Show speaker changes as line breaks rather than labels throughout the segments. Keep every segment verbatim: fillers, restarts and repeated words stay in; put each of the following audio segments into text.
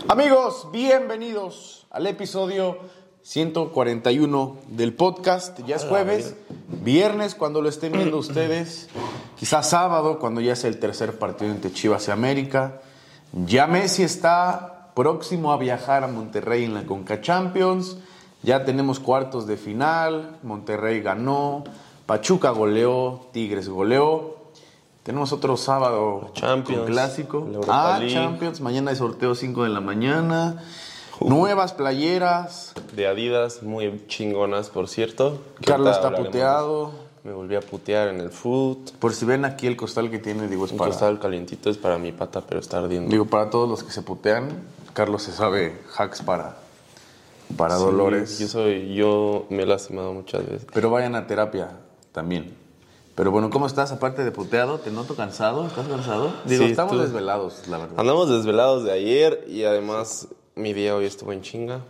Amigos, bienvenidos al episodio ciento cuarenta y uno del podcast. Ya es jueves, viernes cuando lo estén viendo ustedes, quizás sábado cuando ya sea el tercer partido entre Chivas y América. Ya Messi está próximo a viajar a Monterrey en la Conca Champions. Ya tenemos cuartos de final, Monterrey ganó, Pachuca goleó, Tigres goleó. Tenemos otro sábado
Champions,
con clásico.
Ah,
League. Champions. Mañana hay sorteo cinco de la mañana. Uh. Nuevas playeras.
De Adidas, muy chingonas, por cierto.
Carlos está puteado.
Me volví a putear en el foot.
Por si ven aquí el costal que tiene, digo, es
el
para...
El costal calientito es para mi pata, pero está ardiendo.
Digo, para todos los que se putean, Carlos se sabe hacks para, para
sí,
dolores.
Yo, soy, yo me he lastimado muchas veces.
Pero vayan a terapia también. Pero bueno, ¿cómo estás? Aparte de puteado, ¿te noto cansado? ¿Estás cansado? Digo,
sí,
estamos
tú...
desvelados, la verdad.
Andamos desvelados de ayer y además mi día hoy estuvo en chinga.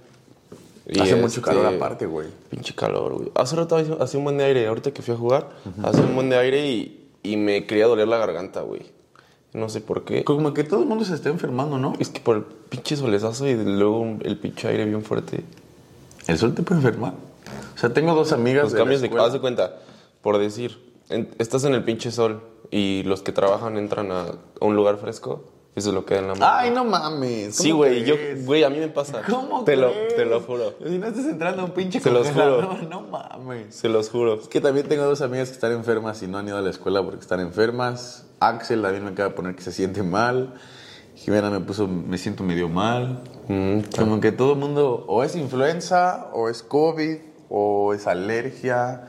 Y hace este... mucho calor aparte, güey.
Pinche calor, güey. Hace rato hacía un buen de aire. Ahorita que fui a jugar, uh-huh. hace un buen de aire y, y me quería doler la garganta, güey. No sé por qué.
Como que todo el mundo se está enfermando, ¿no?
Es que por el pinche solezazo y luego el pinche aire bien fuerte.
¿El sol te puede enfermar? O sea, tengo dos amigas
Los
de
cambios
la escuela.
de... Haz de cuenta, por decir... En, estás en el pinche sol y los que trabajan entran a, a un lugar fresco y se lo queda en la mano.
Ay, no mames.
Sí, güey, yo, güey, a mí me pasa.
¿Cómo
te lo,
crees?
te lo juro.
Si no estás entrando a un pinche
Se los juro.
No, no mames.
Se los juro.
Es que también tengo dos amigas que están enfermas y no han ido a la escuela porque están enfermas. Axel también me acaba de poner que se siente mal. Jimena me puso, me siento medio mal. Mm, Como que todo el mundo o es influenza o es COVID o es alergia.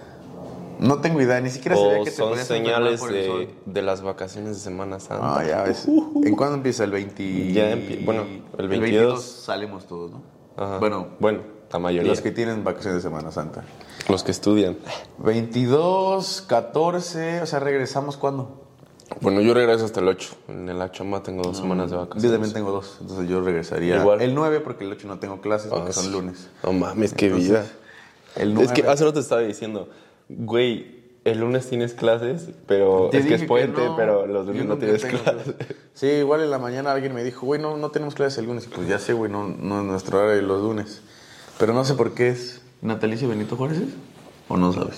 No tengo idea, ni siquiera sabía que te
son
podías
señales
por el sol.
de, de las vacaciones de Semana Santa.
Ah, ya ves. ¿En cuándo empieza? ¿El veinte?
Ya empie... Bueno, el veintidós.
El veintidós salimos todos, ¿no?
Ajá.
Bueno,
bueno, la mayoría.
Los que tienen vacaciones de Semana Santa.
Los que estudian.
veintidós, catorce, o sea, ¿regresamos cuándo?
Bueno, yo regreso hasta el ocho. En la chamba tengo dos no, semanas de vacaciones.
Yo también tengo dos, entonces yo regresaría. Igual. El nueve porque el ocho no tengo clases porque ah, son lunes.
No mames, qué entonces, vida.
El nueve...
Es que hace rato te estaba diciendo... Güey, el lunes tienes clases, pero
te
es que es puente,
que no,
pero los lunes no tienes clases.
Sí, igual en la mañana alguien me dijo, güey, no, no tenemos clases el lunes. Y pues ya sé, güey, no, no es nuestro horario de los lunes. Pero no sé por qué es natalicio Benito Juárez, ¿es? ¿O no sabes?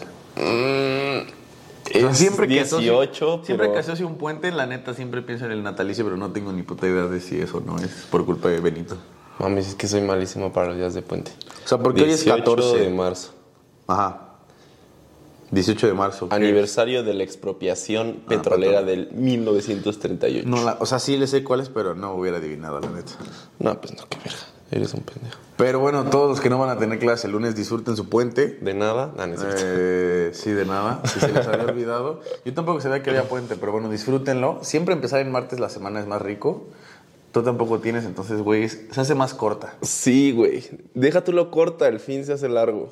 Mm,
o sea,
es
siempre que
dieciocho,
asocio,
pero...
Siempre que asocio un puente, la neta, siempre pienso en el natalicio, pero no tengo ni puta idea de si eso no es por culpa de Benito.
Mami, es que soy malísimo para los días de puente.
O sea, porque hoy es catorce
de marzo.
Ajá. dieciocho de marzo.
Aniversario es? de la expropiación ah, petrolera del mil novecientos treinta y ocho.
No, la, o sea, sí le sé cuál es, pero no hubiera adivinado, la neta.
No, pues no, qué verga. Eres un pendejo.
Pero bueno, todos los que no van a tener clase el lunes disfruten su puente.
¿De nada? No, no es
eh, sí, de nada. Si se les había olvidado. Yo tampoco sabía que había puente, pero bueno, disfrútenlo. Siempre empezar en martes la semana es más rico. Tú tampoco tienes, entonces, güey, se hace más corta.
Sí, güey. Déjatelo corta, el fin se hace largo.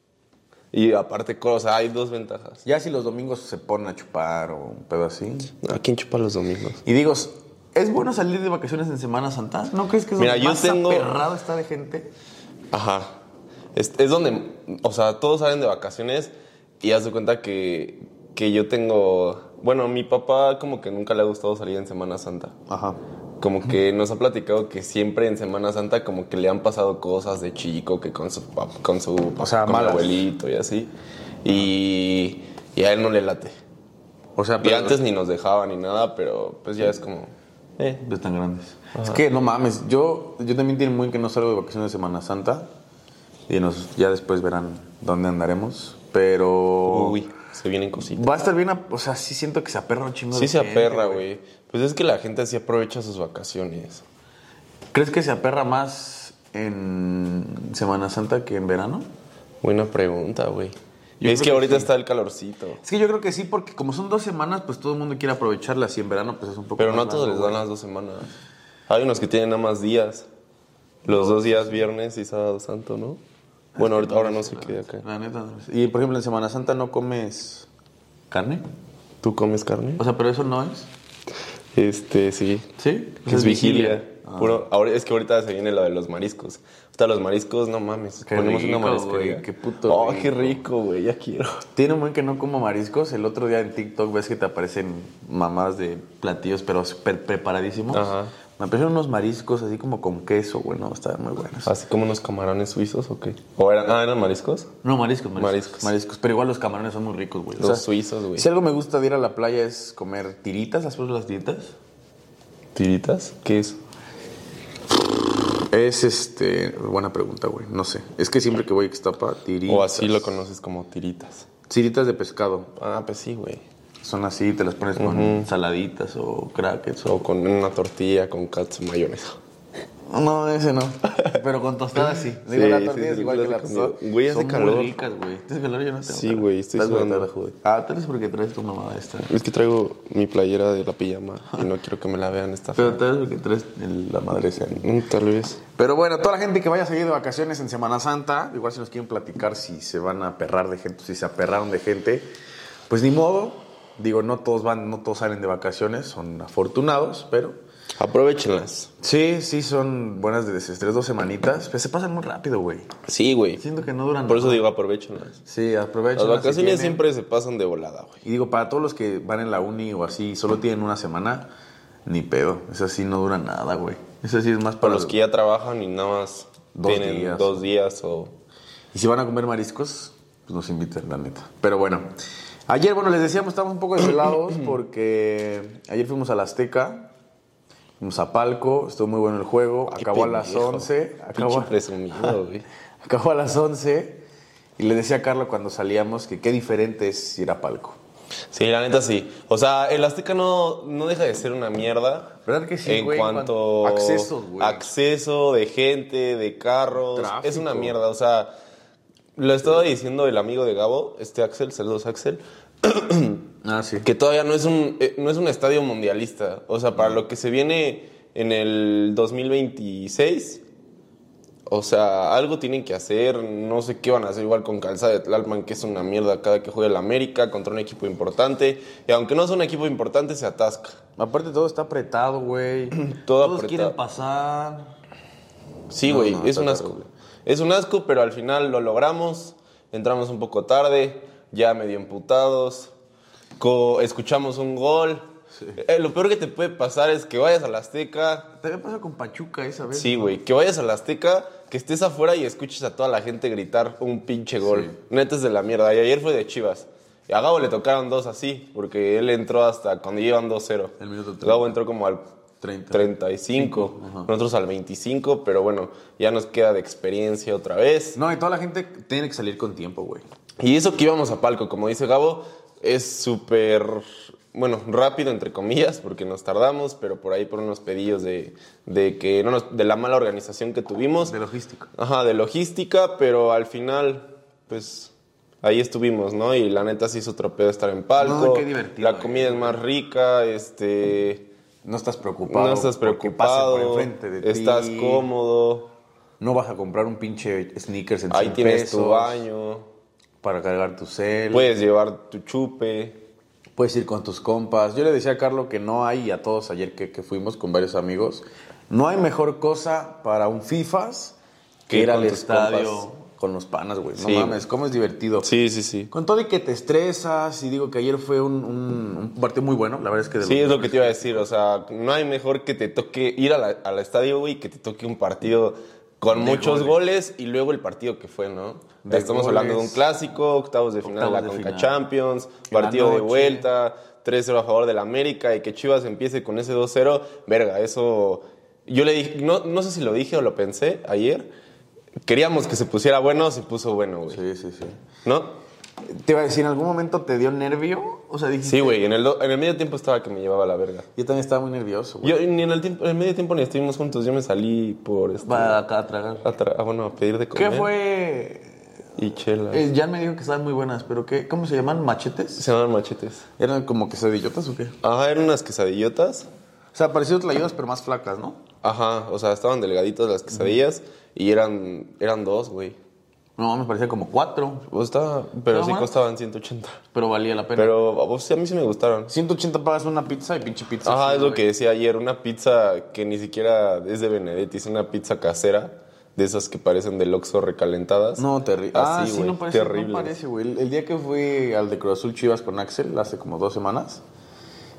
Y aparte, o sea, hay dos ventajas.
Ya si los domingos se ponen a chupar o un pedo así.
¿A quién chupa los domingos?
Y digo, ¿es bueno salir de vacaciones en Semana Santa? ¿No crees que es
Mira,
donde
yo
más
tengo...
aperrado está de gente?
Ajá. Es, es donde, o sea, todos salen de vacaciones y haz de cuenta que, que yo tengo... Bueno, mi papá como que nunca le ha gustado salir en Semana Santa.
Ajá.
Como que nos ha platicado que siempre en Semana Santa como que le han pasado cosas de chico, que con su con su
o sea,
con abuelito y así. Y, y a él no le late.
O sea,
pero y antes ni nos dejaba ni nada, pero pues ya es como...
Eh, pues están grandes. Ajá. Es que no mames, yo, yo también tiene muy que no salgo de vacaciones de Semana Santa. Y nos, ya después verán dónde andaremos. Pero...
Uy, se vienen cositas.
Va a estar bien, o sea, sí siento que se aperra un chingo
sí
de
se
gente,
aperra, güey. Pues es que la gente así aprovecha sus vacaciones.
¿Crees que se aperra más en Semana Santa que en verano?
Buena pregunta, güey. Es que, que ahorita sí. Está el calorcito.
Es que yo creo que sí, porque como son dos semanas, pues todo el mundo quiere aprovecharlas. Y en verano, pues es un poco
Pero
más
no a todos
largo,
les dan
güey.
las dos semanas. Hay unos que tienen nada más días. Los dos días, viernes y sábado santo, ¿no? Bueno, ahorita, ahora no sé qué de acá.
La neta. Y, por ejemplo, en Semana Santa no comes carne.
¿Tú comes carne?
O sea, pero eso no es...
Este, sí.
¿Sí?
Es, es vigilia. vigilia. Ah. Puro, ahora, es que ahorita se viene lo de los mariscos. Hasta los mariscos, no mames.
Qué
ponemos
rico,
una marisquería.
Güey, qué puto
Oh,
rico.
qué rico, güey, ya quiero.
Tiene un buen que no como mariscos. El otro día en TikTok ves que te aparecen mamadas de platillos, pero pre preparadísimos.
Ajá.
Me prefiero unos mariscos así como con queso, güey, no, estaban muy buenos.
¿Así como unos camarones suizos o qué? ¿O eran, ah, eran mariscos?
No, mariscos, mariscos.
Mariscos.
Mariscos. Pero igual los camarones son muy ricos, güey.
Los suizos, güey.
Si algo me gusta de ir a la playa es comer tiritas, ¿has probado las tiritas?
¿Tiritas? ¿Qué es?
Es, este... Buena pregunta, güey. No sé. Es que siempre que voy a Ixtapa, tiritas.
O así lo conoces como tiritas.
Tiritas de pescado.
Ah, pues sí, güey.
Son así, te las pones con
Ujú.
saladitas o crackers. O...
O con una tortilla con katsu mayonesa.
No, ese no. Pero con tostadas sí. Digo,
Sí,
la
sí,
tortilla
sí,
es igual
sí,
que la
las he comido.
tostada.
Güey, hace
Son
calor.
muy ricas, güey. ¿Tienes calor? Yo no tengo
Sí,
calor.
güey, estoy
Estás
sudando.
aguantando, güey. Ah, tal vez porque traes tu mamada esta.
Es que traigo mi playera de la pijama y no quiero que me la vean esta
Pero
fea.
tal vez porque traes el- la madre esa.
Mm, Tal vez.
Pero bueno, toda la gente que vaya a seguir de vacaciones en Semana Santa, igual si nos quieren platicar si se van a perrar de gente, si se aperraron de gente, pues ni modo. Digo, no todos van, no todos salen de vacaciones, son afortunados, pero
Aprovechenlas.
sí, sí son buenas de desestrés, dos semanitas, pues se pasan muy rápido, güey.
Sí, güey.
Siento que no duran
Por eso
nada.
digo, aprovechenlas.
Sí, aprovechen.
Las vacaciones siempre se pasan de volada, güey.
Y digo, para todos los que van en la uni o así, solo tienen una semana, ni pedo. Esas sí no duran nada, güey. Esas sí es más
Para
para
los que ya trabajan y nada más
Dos
tienen
días.
dos días o...
Y si van a comer mariscos, pues nos invitan, la neta. Pero bueno, ayer, bueno, les decíamos, estábamos un poco desvelados porque ayer fuimos a la Azteca, fuimos a Palco, estuvo muy bueno el juego,
Qué
acabó a las
pendejo.
once. Acabó,
Pinche presumido, güey.
acabó a las once. Y le decía a Carlos cuando salíamos que qué diferente es ir a Palco.
Sí, la neta sí. O sea, el Azteca no, no deja de ser una mierda.
¿Verdad que sí,
En
güey?
cuanto...
Accesos, güey.
Acceso de gente, de carros.
Tráfico.
Es una mierda. O sea, lo estaba diciendo el amigo de Gabo, este Axel, saludos Axel,
Ah, sí.
que todavía no es un, eh, no es un estadio mundialista. O sea, para lo que se viene en el dos mil veintiséis... O sea, algo tienen que hacer, no sé qué van a hacer igual con Calzada de Tlalpan, que es una mierda cada que juega el América contra un equipo importante. Y aunque no es un equipo importante, se atasca.
Aparte todo está apretado, güey.
Todo
Todos
apretado.
quieren pasar.
Sí,
No,
güey,
no,
es
está
un asco.
terrible.
Es un asco, pero al final lo logramos. Entramos un poco tarde, ya medio emputados. Co- escuchamos un gol. Eh, lo peor que te puede pasar es que vayas a la Azteca.
Te había pasado con Pachuca esa vez.
Sí,
¿no?
güey, que vayas a la Azteca, que estés afuera y escuches a toda la gente gritar un pinche gol.
Sí.
Neta es de la mierda. Y ayer fue de Chivas. Y a Gabo le tocaron dos así, porque él entró hasta cuando iban dos cero.
El minuto treinta.
Gabo entró como al
treinta.
treinta y cinco,
Ajá.
nosotros al veinticinco, pero bueno, ya nos queda de experiencia otra vez.
No, y toda la gente tiene que salir con tiempo, güey.
Y eso que íbamos a Palco, como dice Gabo, es súper, bueno, rápido entre comillas, porque nos tardamos, pero por ahí por unos pedillos de, de que no nos, de la mala organización que tuvimos.
De logística.
Ajá, de logística, pero al final, pues ahí estuvimos, ¿no? Y la neta se hizo otro pedo estar en Palco.
No, qué divertido,
La comida
eh.
es más rica, este,
No estás preocupado.
no estás
porque pasen
preocupado,
por enfrente de
estás
ti.
cómodo,
No vas a comprar un pinche sneakers en
ahí
cien
tienes
pesos
tu baño,
para cargar tu cel.
puedes llevar tu chupe.
Puedes ir con tus compas. Yo le decía a Carlos que no hay, y a todos ayer que, que fuimos con varios amigos, no hay mejor cosa para un FIFAs que
Que
ir al
con tus
estadio
compas.
con los panas, güey. No
Sí,
mames,
güey.
cómo es divertido.
Sí, sí, sí.
Con todo y que te estresas, y digo que ayer fue un, un- un partido muy bueno, la verdad es que... de
Sí,
los-
es lo que te iba a decir, o sea, no hay mejor que te toque ir a la- al estadio, güey, que te toque un partido con
De
muchos
goles.
goles. Y luego el partido que fue, ¿no?
De
Estamos hablando de un
goles.
clásico, octavos de final
Octavos
de la
de
Conca
final.
Champions,
En la
partido de
noche.
vuelta, tres cero a favor del América y que Chivas empiece con ese dos cero, verga, eso... Yo le dije, no, no sé si lo dije o lo pensé ayer, queríamos que se pusiera bueno, se puso bueno, güey.
Sí, sí, sí.
¿No?
Te iba a decir, ¿en algún momento te dio nervio? O sea, dijiste...
Sí, güey, en el, do- en el medio tiempo estaba que me llevaba la verga.
Yo también estaba muy nervioso, güey.
Yo ni en el, tiempo, en el medio tiempo ni estuvimos juntos, yo me salí por... Este,
Va acá a tragar.
a tra- ah, bueno, a pedir de comer.
¿Qué fue?
Y chela.
Eh, Jan me dijo que estaban muy buenas, pero ¿qué? ¿Cómo se llaman? ¿Machetes?
Se llaman machetes.
¿Eran como quesadillotas o qué?
Ajá, eran unas quesadillotas.
O sea, parecido tlayudas, pero más flacas, ¿no?
Ajá, o sea, estaban delgaditas las quesadillas y eran, eran dos, güey.
No, me parecía como cuatro,
Pues estaba, pero
¿No
sí
más?
costaban ciento ochenta.
pero valía la pena.
Pero a vos sí, a mí sí me gustaron.
ciento ochenta pagas una pizza y pinche pizza.
Ajá,
así,
es lo
güey.
que decía ayer, una pizza que ni siquiera es de Benedetti, es una pizza casera, de esas que parecen del Oxxo recalentadas.
No, terrible. Ah,
Así,
sí,
güey,
no parece,
terrible.
no parece, güey. El, el día que fui al de Cruz Azul Chivas con Axel, hace como dos semanas,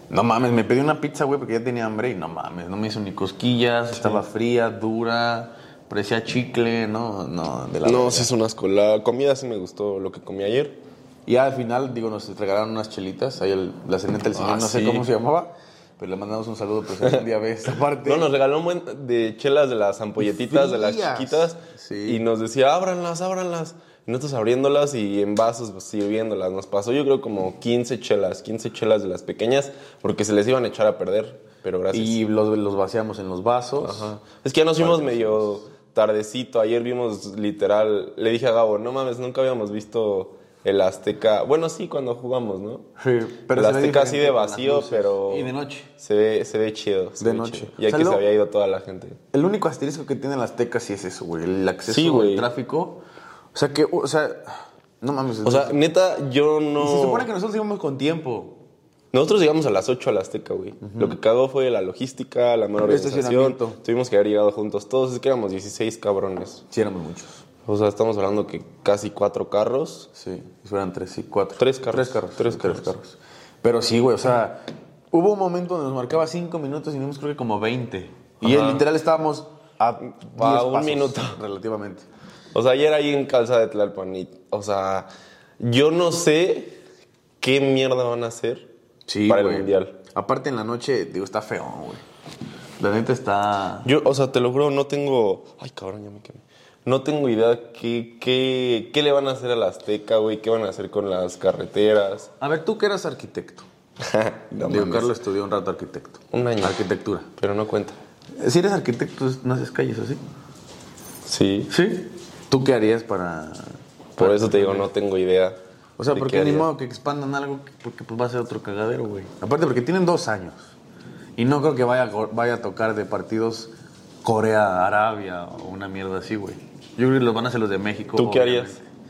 No mames, me pedí una pizza, güey, porque ya tenía hambre y no mames, no me hizo ni cosquillas, sí. Estaba fría, dura, parecía chicle, no, no, de la
No, sí es un asco. La comida sí me gustó, lo que comí ayer.
Y ya al final, digo, nos regalaron unas chelitas, ahí el, la ceneta del señor, ah, no sé sí. cómo se llamaba, pero le mandamos un saludo, pues un día ve esta parte.
No, nos regaló un buen de chelas de las ampolletitas, de las chiquitas, sí. Y nos decía, ábranlas, ábranlas. Y nosotros abriéndolas y en vasos pues, sirviéndolas. Nos pasó yo creo como quince chelas, quince chelas de las pequeñas, porque se les iban a echar a perder, pero gracias.
Y los, los vaciamos en los vasos.
Ajá. Es que ya nos fuimos medio tardecito, ayer vimos literal, le dije a Gabo, no mames, nunca habíamos visto el Azteca. Bueno, sí, cuando jugamos, ¿no?
Sí, pero
el Azteca así de vacío, pero...
Y de noche.
Se ve, se ve chido. Se
de
ve
noche.
Chido. Ya o sea, que lo, se había ido toda la gente.
El único asterisco que tiene el Azteca sí es eso, güey. El acceso
sí,
al tráfico. O sea, que... O sea, no mames.
O sea, neta, yo no...
Y se supone que nosotros íbamos con tiempo.
Nosotros llegamos a las ocho al Azteca, güey. Uh-huh. Lo que cagó fue la logística, la mala organización. Tuvimos que haber llegado juntos todos. Es que éramos dieciséis cabrones.
Sí, éramos muchos.
O sea, estamos hablando que casi cuatro carros.
Sí, eran tres, sí, cuatro.
Tres carros.
Tres carros.
Tres carros.
Tres carros. Pero sí, güey, o sea, hubo un momento donde nos marcaba cinco minutos y vimos creo que como veinte. Ajá. Y literal estábamos a, a diez
un
pasos,
minuto.
Relativamente.
O sea, ayer ahí en Calzada de Tlalpan. Y, o sea, yo no sé qué mierda van a hacer
sí,
para
wey.
el Mundial.
Aparte en la noche, digo, está feo, güey. La neta está...
Yo, o sea, te lo juro, no tengo... Ay, cabrón, ya me quemé. No tengo idea qué, qué, qué le van a hacer a la Azteca, güey. ¿Qué van a hacer con las carreteras?
A ver, tú que eras arquitecto.
no,
Digo, Carlos estudió un rato arquitecto.
Un año.
Arquitectura.
Pero no cuenta.
Si eres arquitecto, ¿no haces calles así?
Sí.
¿Sí? ¿Tú qué harías para...?
Por
para
eso te digo, no tengo idea.
O sea, porque ni modo que expandan algo, porque pues va a ser otro cagadero, güey. Aparte porque tienen dos años. Y no creo que vaya, vaya a tocar de partidos Corea, Arabia o una mierda así, güey. Yo creo que los van a hacer los de México.
¿Tú qué harías?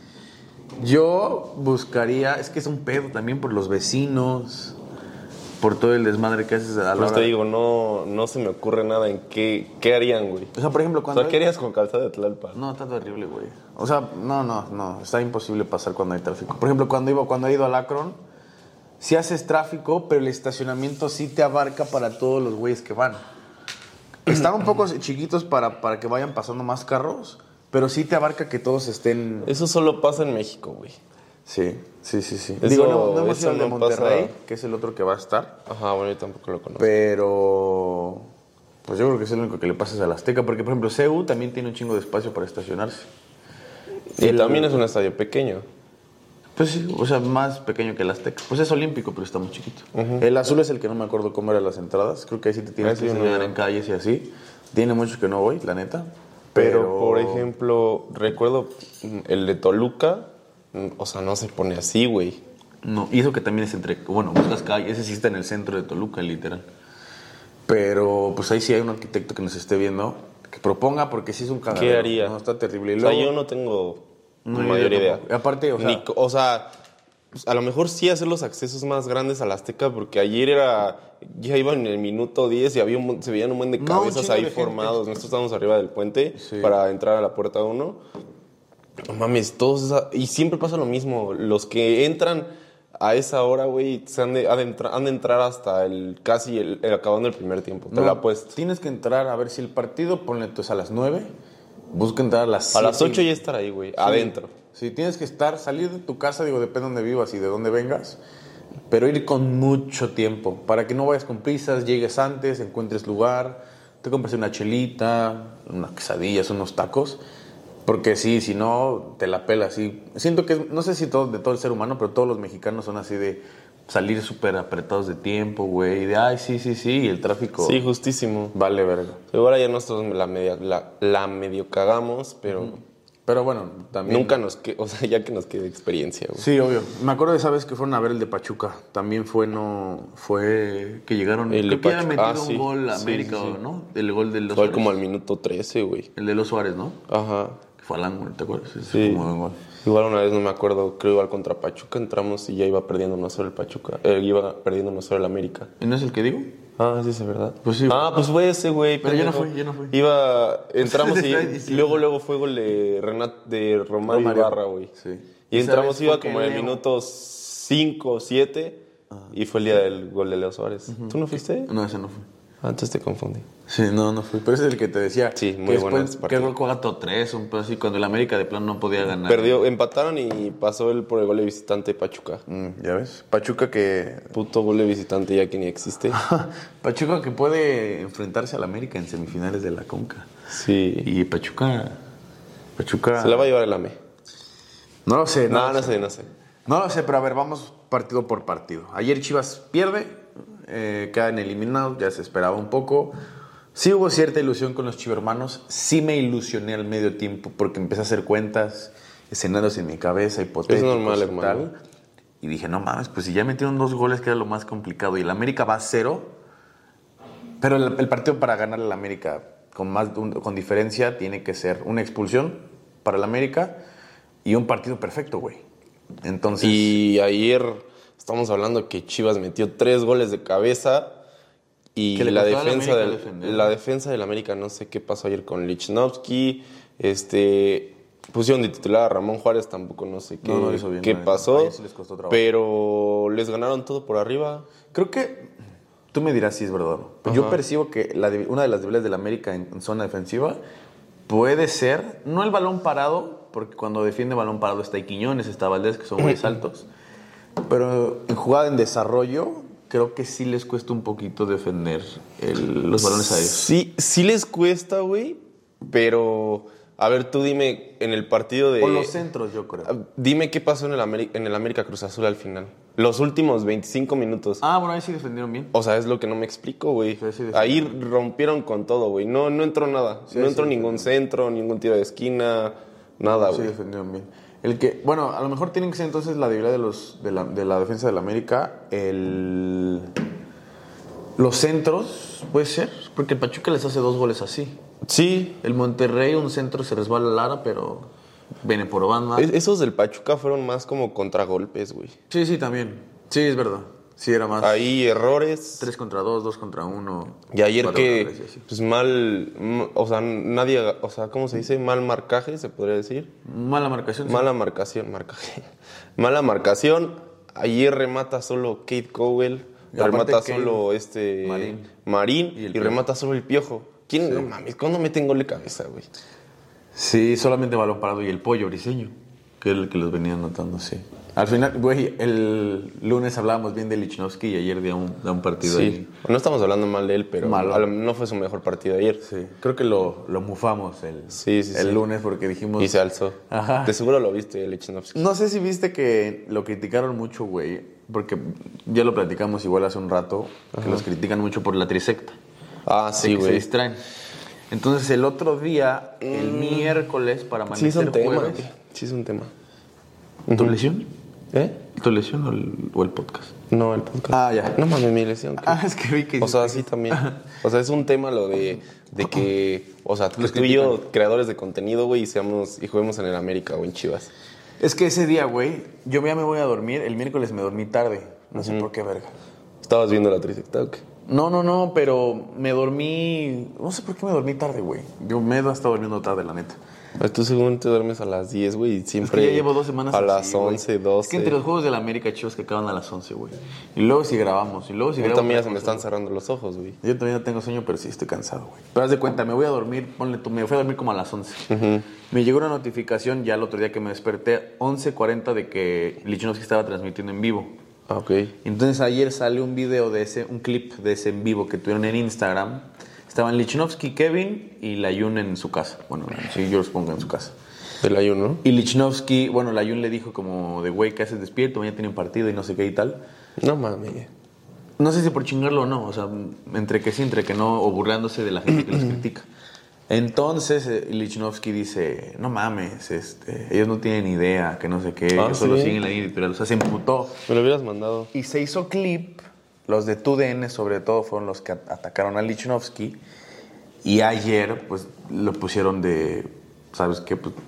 Yo buscaría... Es que es un pedo también por los vecinos, por todo el desmadre que haces a la hora.
Pues te digo, no, no se me ocurre nada en qué, qué harían, güey.
O sea, por ejemplo, cuando...
O sea, ¿qué harías con Calzada de Tlalpan?
No, está terrible, güey. O sea, no, no, no. Está imposible pasar cuando hay tráfico. Por ejemplo, cuando, iba, cuando he ido al Akron, sí haces tráfico, pero el estacionamiento sí te abarca para todos los güeyes que van. Están un poco chiquitos para, para que vayan pasando más carros, pero sí te abarca que todos estén...
Eso solo pasa en México, güey.
Sí, sí, sí, sí.
Eso,
Digo, no, no hemos ido al de
no
Monterrey,
pasa...
que es el otro que va a estar.
Ajá, bueno, yo tampoco lo conozco.
Pero... Pues yo creo que es el único que le pasa a la Azteca, porque, por ejemplo, C E U también tiene un chingo de espacio para estacionarse.
Y
el...
también es un estadio pequeño.
Pues sí, o sea, más pequeño que el Azteca. Pues es olímpico, pero está muy chiquito. Uh-huh. El azul es el que no me acuerdo cómo eran las entradas. Creo que ahí sí te tienes que estacionar en calles y así. Tiene mucho que no voy, la neta.
Pero, pero, por ejemplo, recuerdo el de Toluca, o sea, no se pone así, güey.
No, y eso que también es entre... Bueno, buscas calle, ese sí está en el centro de Toluca, literal. Pero, pues ahí sí hay un arquitecto que nos esté viendo, que proponga, porque sí es un cagadero.
¿Qué haría?
No, está terrible. Y
luego, o sea, yo no tengo
no
mayor idea.
idea. Aparte, o sea...
Ni, o sea, a lo mejor sí hacer los accesos más grandes a la Azteca, porque ayer era... Ya iban en el minuto diez y había un, se veían un buen de cabezas no, ahí de formados. Gente. Nosotros estábamos arriba del puente sí. para entrar a la puerta uno. No mames, todos esa... Y siempre pasa lo mismo. Los que entran a esa hora, güey, han de, han, de entrar, han de entrar hasta el casi el, el acabando el primer tiempo. Te
no,
lo apuesto.
Tienes que entrar a ver si el partido, ponle entonces a las nueve. Busca entrar a las siete.
A las ocho ya estar ahí, güey, sí. adentro.
Sí, tienes que estar, salir de tu casa, digo, depende de dónde vivas y de dónde vengas. Pero ir con mucho tiempo, para que no vayas con prisas, llegues antes, encuentres lugar, te compres una chelita, unas quesadillas, unos tacos, porque sí, si no, te la pelas. Y siento que, no sé si todo, de todo el ser humano, pero todos los mexicanos son así de salir súper apretados de tiempo, güey, y de, ay, sí, sí, sí, y el tráfico...
Sí, justísimo.
Vale, verga.
Ahora ya nosotros la, media, la, la medio cagamos, pero... Uh-huh.
Pero bueno, también...
Nunca nos queda, o sea, ya que nos quede experiencia, güey.
Sí, obvio. Me acuerdo de esa vez que fueron a ver el de Pachuca. También fue, no... Fue que llegaron...
El
creo
de
que habían
Pachuca.
metido
ah,
un
sí.
gol a América,
sí, sí, sí.
¿no? El gol de los
Fue
Suárez.
como al minuto trece, güey.
El de los Suárez, ¿no?
Ajá.
Que fue al ángulo, ¿te acuerdas?
Sí. sí. Como un gol. Igual una vez, no me acuerdo, creo igual contra Pachuca entramos y ya iba perdiendo uno cero el Pachuca. Eh, iba perdiendo uno cero el América.
¿Y no es el que digo?
Ah, sí, es verdad.
Pues sí.
Ah, pues fue ese, güey.
Pero yo no fui, yo no fui.
Iba, entramos y, y luego, luego fue gol de Renat, de Romario, Romario. Ibarra, güey.
Sí.
Y entramos, iba como en el minuto cinco o siete Uh-huh. Y fue el día del gol de Leo Suárez. Uh-huh. ¿Tú no fuiste?
No, ese no fue.
Ah, entonces te confundí.
Sí, no, no fui. Pero ese es el que te decía.
Sí, muy bueno.
Que el cuatro tres, un pedo así, cuando el América de plano no podía ganar.
Perdió, empataron y pasó él por el gol de visitante Pachuca.
Mm, ¿Ya ves? Pachuca que...
Puto gol de visitante ya que ni existe.
Pachuca que puede enfrentarse al América en semifinales de la Conca.
Sí.
Y Pachuca... Pachuca...
Se la va a llevar el A M E.
No lo sé.
No,
No,
no sé, no sé.
No lo sé, pero a ver, vamos partido por partido. Ayer Chivas pierde... Eh, quedan eliminados, ya se esperaba un poco. Sí hubo cierta ilusión con los chivermanos. Sí me ilusioné al medio tiempo porque empecé a hacer cuentas, escenarios en mi cabeza, hipotéticos.
Es normal,
y
hermano.
tal. Y dije, no mames, pues si ya metieron dos goles, que era lo más complicado. Y el América va a cero. Pero el, el partido para ganar al América con, más, con diferencia tiene que ser una expulsión para el América y un partido perfecto, güey. Entonces...
Y ayer... Estamos hablando que Chivas metió tres goles de cabeza y la defensa, del, la defensa del América, no sé qué pasó ayer con Lichnowsky. Este, pusieron de titular a Ramón Juárez, tampoco no sé qué, no, no hizo bien, qué no, pasó. Sí les costó trabajo. Pero les ganaron todo por arriba.
Creo que, tú me dirás si es verdad. Pero yo percibo que la, una de las debilidades del América en, en zona defensiva puede ser, no el balón parado, porque cuando defiende balón parado está Quiñones, está Valdés, que son muy altos. Pero en jugada en desarrollo, creo que sí les cuesta un poquito defender el, los balones aéreos.
Sí, sí les cuesta, güey. Pero, a ver, tú dime en el partido de...
O los centros, yo creo.
Dime qué pasó en el, Ameri- en el América Cruz Azul al final. Los últimos veinticinco minutos.
Ah, bueno, ahí sí defendieron bien.
O sea, es lo que no me explico, güey. Sí, sí ahí rompieron con todo, güey. No, no entró nada. Sí, no entró sí, ningún centro, ningún tiro de esquina, nada, güey.
Sí, defendieron bien. El que, bueno, a lo mejor tienen que ser entonces la debilidad de, los, de, la, de la defensa del América, el, los centros, puede ser, porque el Pachuca les hace dos goles así.
Sí.
El Monterrey, un centro se resbala Lara, pero viene por banda.
Es, esos del Pachuca fueron más como contragolpes, güey.
Sí, sí, también. Sí, es verdad. Sí, era más.
Ahí errores.
Tres contra dos, dos contra uno.
Y ayer que, pues mal, o sea, nadie, o sea, ¿cómo se dice? Mal marcaje, se podría decir.
Mala marcación.
Mala
sí.
marcación, marcaje. Mala marcación. Ayer remata solo Kate Cowell. Remata Kate, solo este
Marín.
Marín y, y remata solo el Piojo. ¿Quién? Sí. No mames, ¿cuándo meten gol de cabeza, güey?
Sí, solamente balón parado y el Pollo Briseño, que es el que los venía anotando, sí. Al final, güey, el lunes hablábamos bien de Lichnowsky y ayer dio un, dio un partido
sí.
ahí.
No estamos hablando mal de él, pero
Malo.
no fue su mejor partido ayer.
Sí, creo que lo, lo mufamos el,
sí, sí,
el
sí.
lunes porque dijimos...
Y se alzó.
Ajá.
De seguro lo viste, Lichnowsky.
No sé si viste que lo criticaron mucho, güey, porque ya lo platicamos igual hace un rato, Ajá. que los critican mucho por la trisecta.
Ah, sí, güey.
Se distraen. Entonces, el otro día, el mm. miércoles, para amanecer
sí, es un tema,
jueves...
Sí, es un tema.
¿Tu uh-huh. lesión?
¿Eh?
¿Tu lesión o el, o el podcast?
No, el podcast.
Ah, ya.
No mames, mi lesión. ¿qué?
Ah, es que vi que...
O sea, sí también. O sea, es un tema lo de, de que... O sea, que tú y yo, creadores de contenido, güey, y, seamos, y juguemos en el América o en Chivas.
Es que ese día, güey, yo ya me voy a dormir. El miércoles me dormí tarde. No uh-huh. sé por qué, verga.
¿Estabas viendo la trisecta o qué?
No, no, no, pero me dormí... No sé por qué me dormí tarde, güey. Yo me he estado durmiendo tarde, la neta.
Tú según te duermes a las diez, güey, y siempre...
Es que ya llevo dos semanas
a
así,
las once, doce.
Es que entre los Juegos de la América, Chivas, que acaban a las once, güey. Y luego si grabamos, y luego si
Yo
grabamos...
también ya se me están cerrando los ojos, güey.
Yo también no tengo sueño, pero sí estoy cansado, güey. Pero haz de cuenta, me voy a dormir, ponle tú, me fui a dormir como a las once.
Uh-huh.
Me llegó una notificación ya el otro día que me desperté, once cuarenta, de que Lichnowsky estaba transmitiendo en vivo.
Ah, ok.
Entonces ayer salió un video de ese, un clip de ese en vivo que tuvieron en Instagram. Estaban Lichnowsky, Kevin y Layún en su casa. Bueno, sí, yo los pongo en su casa.
¿De Layún, no?
Y Lichnowsky, bueno, Layún le dijo como de, güey, ¿qué haces despierto? Mañana tiene un partido y no sé qué y tal.
No mames.
No sé si por chingarlo o no, o sea, entre que sí, entre que no, o burlándose de la gente que los critica. Entonces eh, Lichnowsky dice, no mames, este, ellos no tienen idea, que no sé qué,
ah,
ellos solo
¿sí?
siguen la línea editorial. O sea, se emputó.
Me lo hubieras mandado.
Y se hizo clip, los de T U D N sobre todo fueron los que atacaron a Lichnowsky. Y ayer, pues, lo pusieron de, ¿sabes qué? Pues,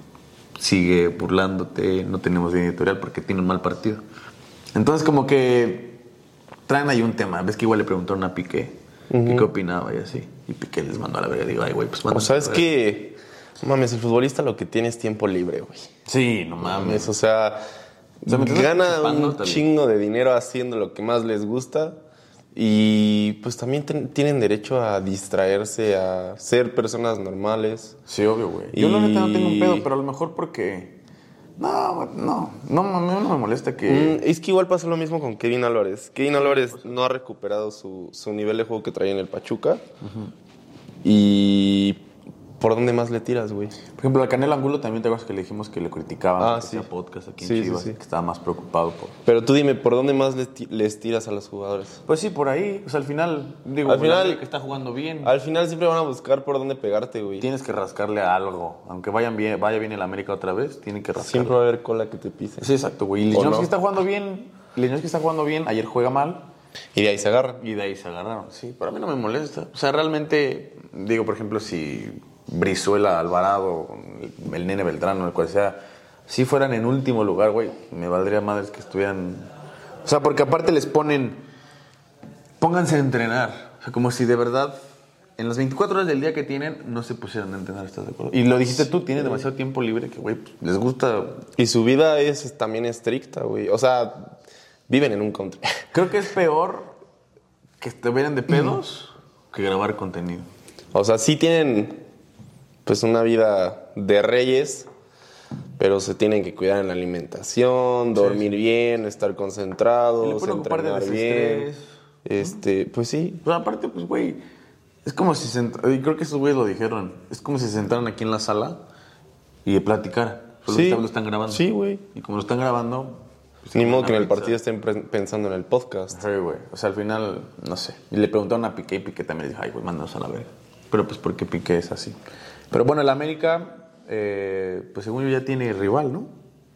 sigue burlándote, no tenemos línea editorial porque tiene un mal partido. Entonces, como que traen ahí un tema. Ves que igual le preguntaron a Piqué, uh-huh. qué opinaba y así. Y Piqué les mandó a la verga. Digo, ay, güey, pues manda.
O sea, es que, mames, el futbolista lo que tiene es tiempo libre, güey.
Sí, no mames.
O sea,
O sea, mientras
gana
participando,
un
está bien.
chingo de dinero haciendo lo que más les gusta. Y pues también ten- tienen derecho a distraerse, a ser personas normales.
Sí, obvio, güey. Yo la
Y-
neta no tengo un pedo, pero a lo mejor porque... No, no, no, a mí no me molesta que...
Mm, es que igual pasó lo mismo con Kevin Álvarez. Kevin Álvarez no ha recuperado su, su nivel de juego que traía en el Pachuca. Y ¿por dónde más le tiras, güey?
Por ejemplo, al Canelo Angulo también te acuerdas que le dijimos que le criticaban
Ah,
que
sí.
hacía podcast aquí en
Sí, sí,
Chivas,
sí.
que estaba más preocupado por...
Pero tú dime, ¿por dónde más les, ti- les tiras a los jugadores?
Pues sí, por ahí. O sea, al final, digo,
Al final-
que está jugando bien.
Al final siempre van a buscar por dónde pegarte, güey.
Tienes que rascarle a algo. Aunque vayan bien, vaya bien el América otra vez, tienen que rascarle.
Siempre va a haber cola que te pise.
Sí, exacto, güey. Y
¿O
Lichnowsky
no?
está jugando bien. Lichnowsky está jugando bien. Ayer juega mal.
Y de ahí se agarran.
Y de ahí se agarraron. Sí, pero a mí no me molesta. O sea, realmente, digo, por ejemplo, si Brizuela, Alvarado, el, el Nene Beltrán o el cual sea, si fueran en último lugar, güey, me valdría madres que estuvieran... O sea, porque aparte les ponen... Pónganse a entrenar. O sea, como si de verdad, en las veinticuatro horas del día que tienen, no se pusieran a entrenar, ¿estás de acuerdo? Y lo dijiste tú, tienen demasiado tiempo libre que, güey, pues, les gusta...
Y su vida es también estricta, güey. O sea, viven en un country.
Creo que es peor que estuvieran de pedos que grabar contenido.
O sea, sí tienen pues una vida de reyes, pero se tienen que cuidar en la alimentación, dormir bien, estar
Y le
concentrados,
pueden ocupar de
entrenar bien.
desestrés.
Este, pues sí.
Pero aparte, pues, güey, es como si se sent- y creo que esos güeyes lo dijeron, es como si se sentaran aquí en la sala y platicaran. Solo
Sí.
que lo están grabando.
Sí, güey.
Y como lo están grabando... pues,
Ni
como
modo
una
que en el
pizza.
partido estén pre- pensando en el podcast.
Sí, güey. O sea, al final, no sé. Y le preguntaron a Piqué y Piqué también le dijo, ay, güey, mándanos a la verga. Pero pues porque Piqué es así. Pero bueno, el América, eh, pues según yo ya tiene rival, ¿no?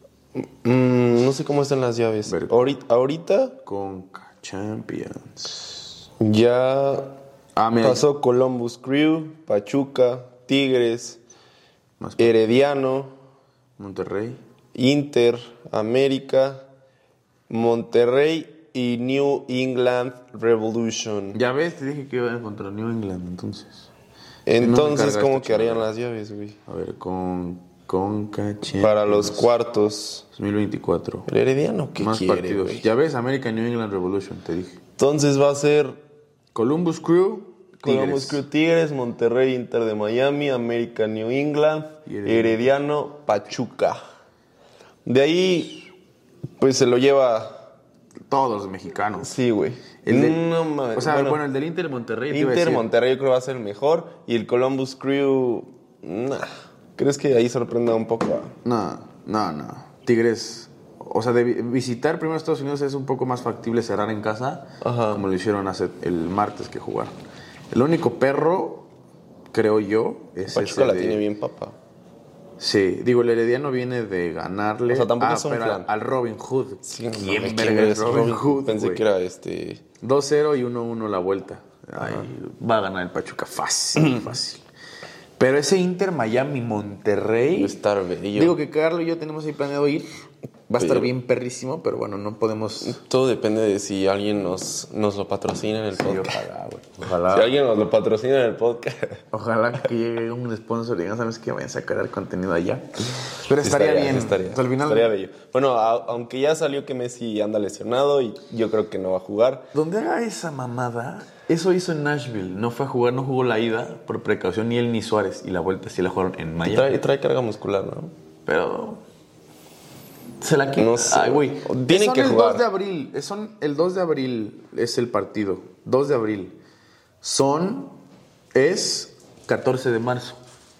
Mm, no sé cómo están las llaves.
Ver-
Ahorita, ahorita
Con Champions.
ya
Ah, mira.
pasó Columbus Crew, Pachuca, Tigres,
Más
Herediano,
Monterrey.
Inter, América, Monterrey y New England Revolution.
Ya ves, te dije que iba contra New England, entonces.
Entonces,
No me
¿cómo
carga
quedarían
esta
las llaves, güey?
A ver, con Conca Champions.
Para los cuartos.
dos mil veinticuatro.
El Herediano, ¿qué
Más
quiere,
partidos.
güey?
Ya ves, América New England Revolution, te dije.
Entonces va a ser
Columbus Crew,
Columbus
Tigres.
Crew Tigres, Monterrey Inter de Miami, América New England,
Y Herediano.
Herediano Pachuca. De ahí, pues se lo lleva.
Todos los mexicanos.
Sí, güey.
El del-
No mames.
O sea,
bueno,
bueno, el del Inter Monterrey. te iba a
Inter,
decir.
Monterrey yo creo que va a ser el mejor. Y el Columbus Crew, nah. ¿Crees que ahí sorprenda un poco?
No, no, no. Tigres. O sea, de vi- visitar primero Estados Unidos es un poco más factible cerrar en casa.
Ajá.
Como lo hicieron hace el martes que jugaron. El único perro, creo yo, es
Pachuca
ese
la
de-
tiene bien, papá.
Sí, digo, el Herediano viene de ganarle
O sea, tampoco
ah,
es un
pero
plan.
al Robin Hood.
Sí, no
¿Quién
mames,
verga
¿quién
es
es
Robin Hood?
Pensé
güey?
que era este.
dos cero y uno uno la vuelta. Ay, va a ganar el Pachuca fácil, fácil. Pero ese Inter Miami Monterrey.
Va a estar bello.
Digo que Carlos y yo tenemos ahí planeado ir. Va a estar
Pero-
bien perrísimo, pero bueno, no podemos.
Todo depende de si alguien nos, nos lo patrocina en el
Sí,
podcast.
ojalá, güey. Ojalá.
Si alguien nos lo patrocina en el podcast.
Ojalá que llegue un sponsor y digan, ¿sabes qué? Vayan a sacar el contenido allá. Pero
Sí
estaría, bien.
Estaría,
O sea, al final,
estaría bello. Bueno, a- aunque ya salió que Messi anda lesionado y yo creo que no va a jugar.
donde haga esa mamada, eso hizo en Nashville. No fue a jugar, no jugó la ida por precaución, ni él ni Suárez. Y la vuelta sí la jugaron en Miami.
Trae, trae carga muscular, ¿no?
Pero se la quita.
No sé.
Ay, güey.
Tienen
Son
que
el
jugar.
dos de abril. Son el dos de abril es el partido. dos de abril. Son es catorce de marzo.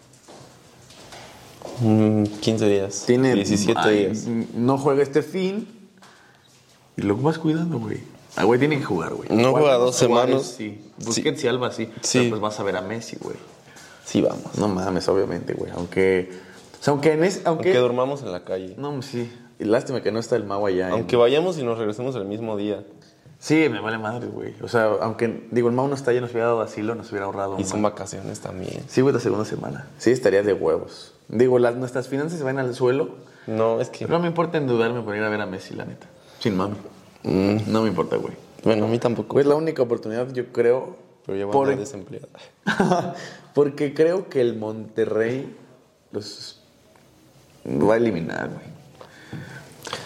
Mm, quince días.
Tiene
diecisiete
ay,
días.
No juega este fin. Y luego vas cuidando, güey. Ah, güey, tiene que jugar, güey.
No juega dos
Suárez,
semanas.
Sí. Busquets y Alba, sí.
Sí.
Pero pues vas a ver a Messi, güey.
Sí, vamos.
No mames, obviamente, güey. Aunque. O sea, aunque en ese. Aunque,
Aunque durmamos en la calle.
No, sí. Y lástima que no está el Mau allá. en-
Aunque vayamos y nos regresemos el mismo día.
Sí, me vale madre, güey. O sea, aunque, digo, el Mau no está allá, nos hubiera dado asilo, nos hubiera ahorrado.
Y
un
son
buen-
vacaciones también.
Sí, güey, la segunda semana. Sí, estaría de huevos. Digo, las, nuestras finanzas se van al suelo.
No, es que.
Pero no me importa endeudarme por ir a ver a Messi, la neta. Sin mami.
Mm,
No me importa, güey.
bueno, a mí tampoco.
Güey, es la única oportunidad, yo creo.
Pero ya voy
por-
a estar desempleado.
Porque creo que el Monterrey los va a eliminar, güey.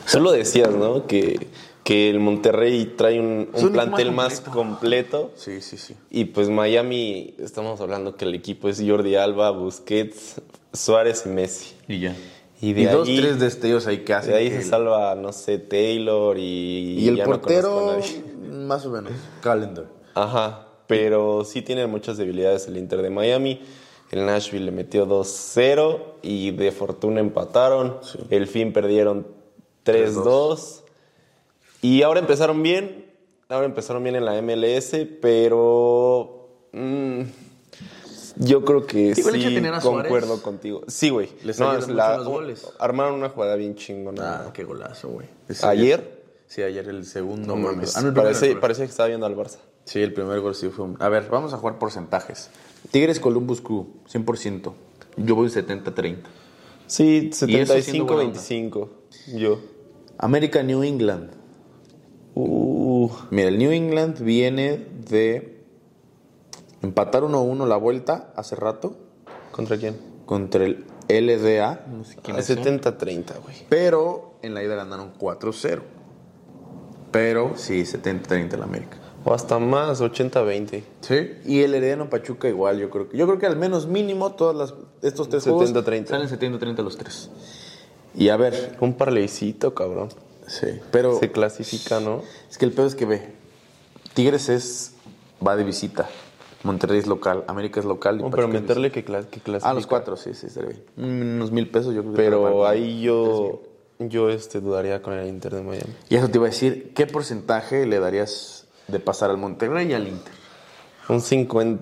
Tú lo decías, ¿no? Que, que el Monterrey trae un, un plantel más completo.
Sí, sí, sí.
Y pues Miami, estamos hablando que el equipo es Jordi Alba, Busquets, Suárez y Messi.
Y ya.
Y, de
y
ahí,
dos, tres destellos ahí que hacen.
De ahí
que
se
el...
salva, no sé, Taylor y...
Y el
ya
portero,
no
más o menos, Calendar.
Ajá, pero sí tiene muchas debilidades el Inter de Miami. El Nashville le metió dos cero y de fortuna empataron. Sí. El fin perdieron tres dos. Y ahora empezaron bien. Ahora empezaron bien en la M L S, pero... Mmm, yo creo que sí, concuerdo contigo. Sí, güey.
Les no, es la, los goles.
Armaron una jugada bien chingona.
Ah, qué golazo, güey.
¿Ayer?
Sí, ayer el segundo.
No mames. Ah, no, parece, parece que estaba viendo al Barça.
Sí, el primer gol sí fue un... A ver, vamos a jugar porcentajes. Tigres Columbus Crew, cien por ciento. Yo voy setenta treinta.
Sí, setenta y cinco veinticinco. Yo.
América New England.
Uh.
Mira, el New England viene de... empatar uno a uno la vuelta hace rato.
¿Contra quién?
Contra el L D A. No sé quién
ah,
es.
setenta treinta, güey.
Pero en la ida ganaron cuatro cero. Pero sí, setenta treinta el América.
O hasta más, ochenta veinte.
Sí. Y el Herediano Pachuca igual, yo creo que. Yo creo que al menos mínimo todas las, estos tres
setenta treinta.
Salen setenta treinta los tres. Y a ver.
Un parleycito, cabrón.
Sí, pero.
Se clasifica, ¿no?
Es que el peor es que ve. Tigres es. Va de visita. Monterrey es local, América es local. Y
no, pero meterle que, clas que clasifica.
Ah, los cuatro, sí, sí, estaría bien. Unos mil pesos, yo creo.
Pero que ahí yo, yo este, dudaría con el Inter de Miami.
Y eso te iba a decir, ¿qué porcentaje le darías de pasar al Monterrey y al Inter?
Un cincuenta.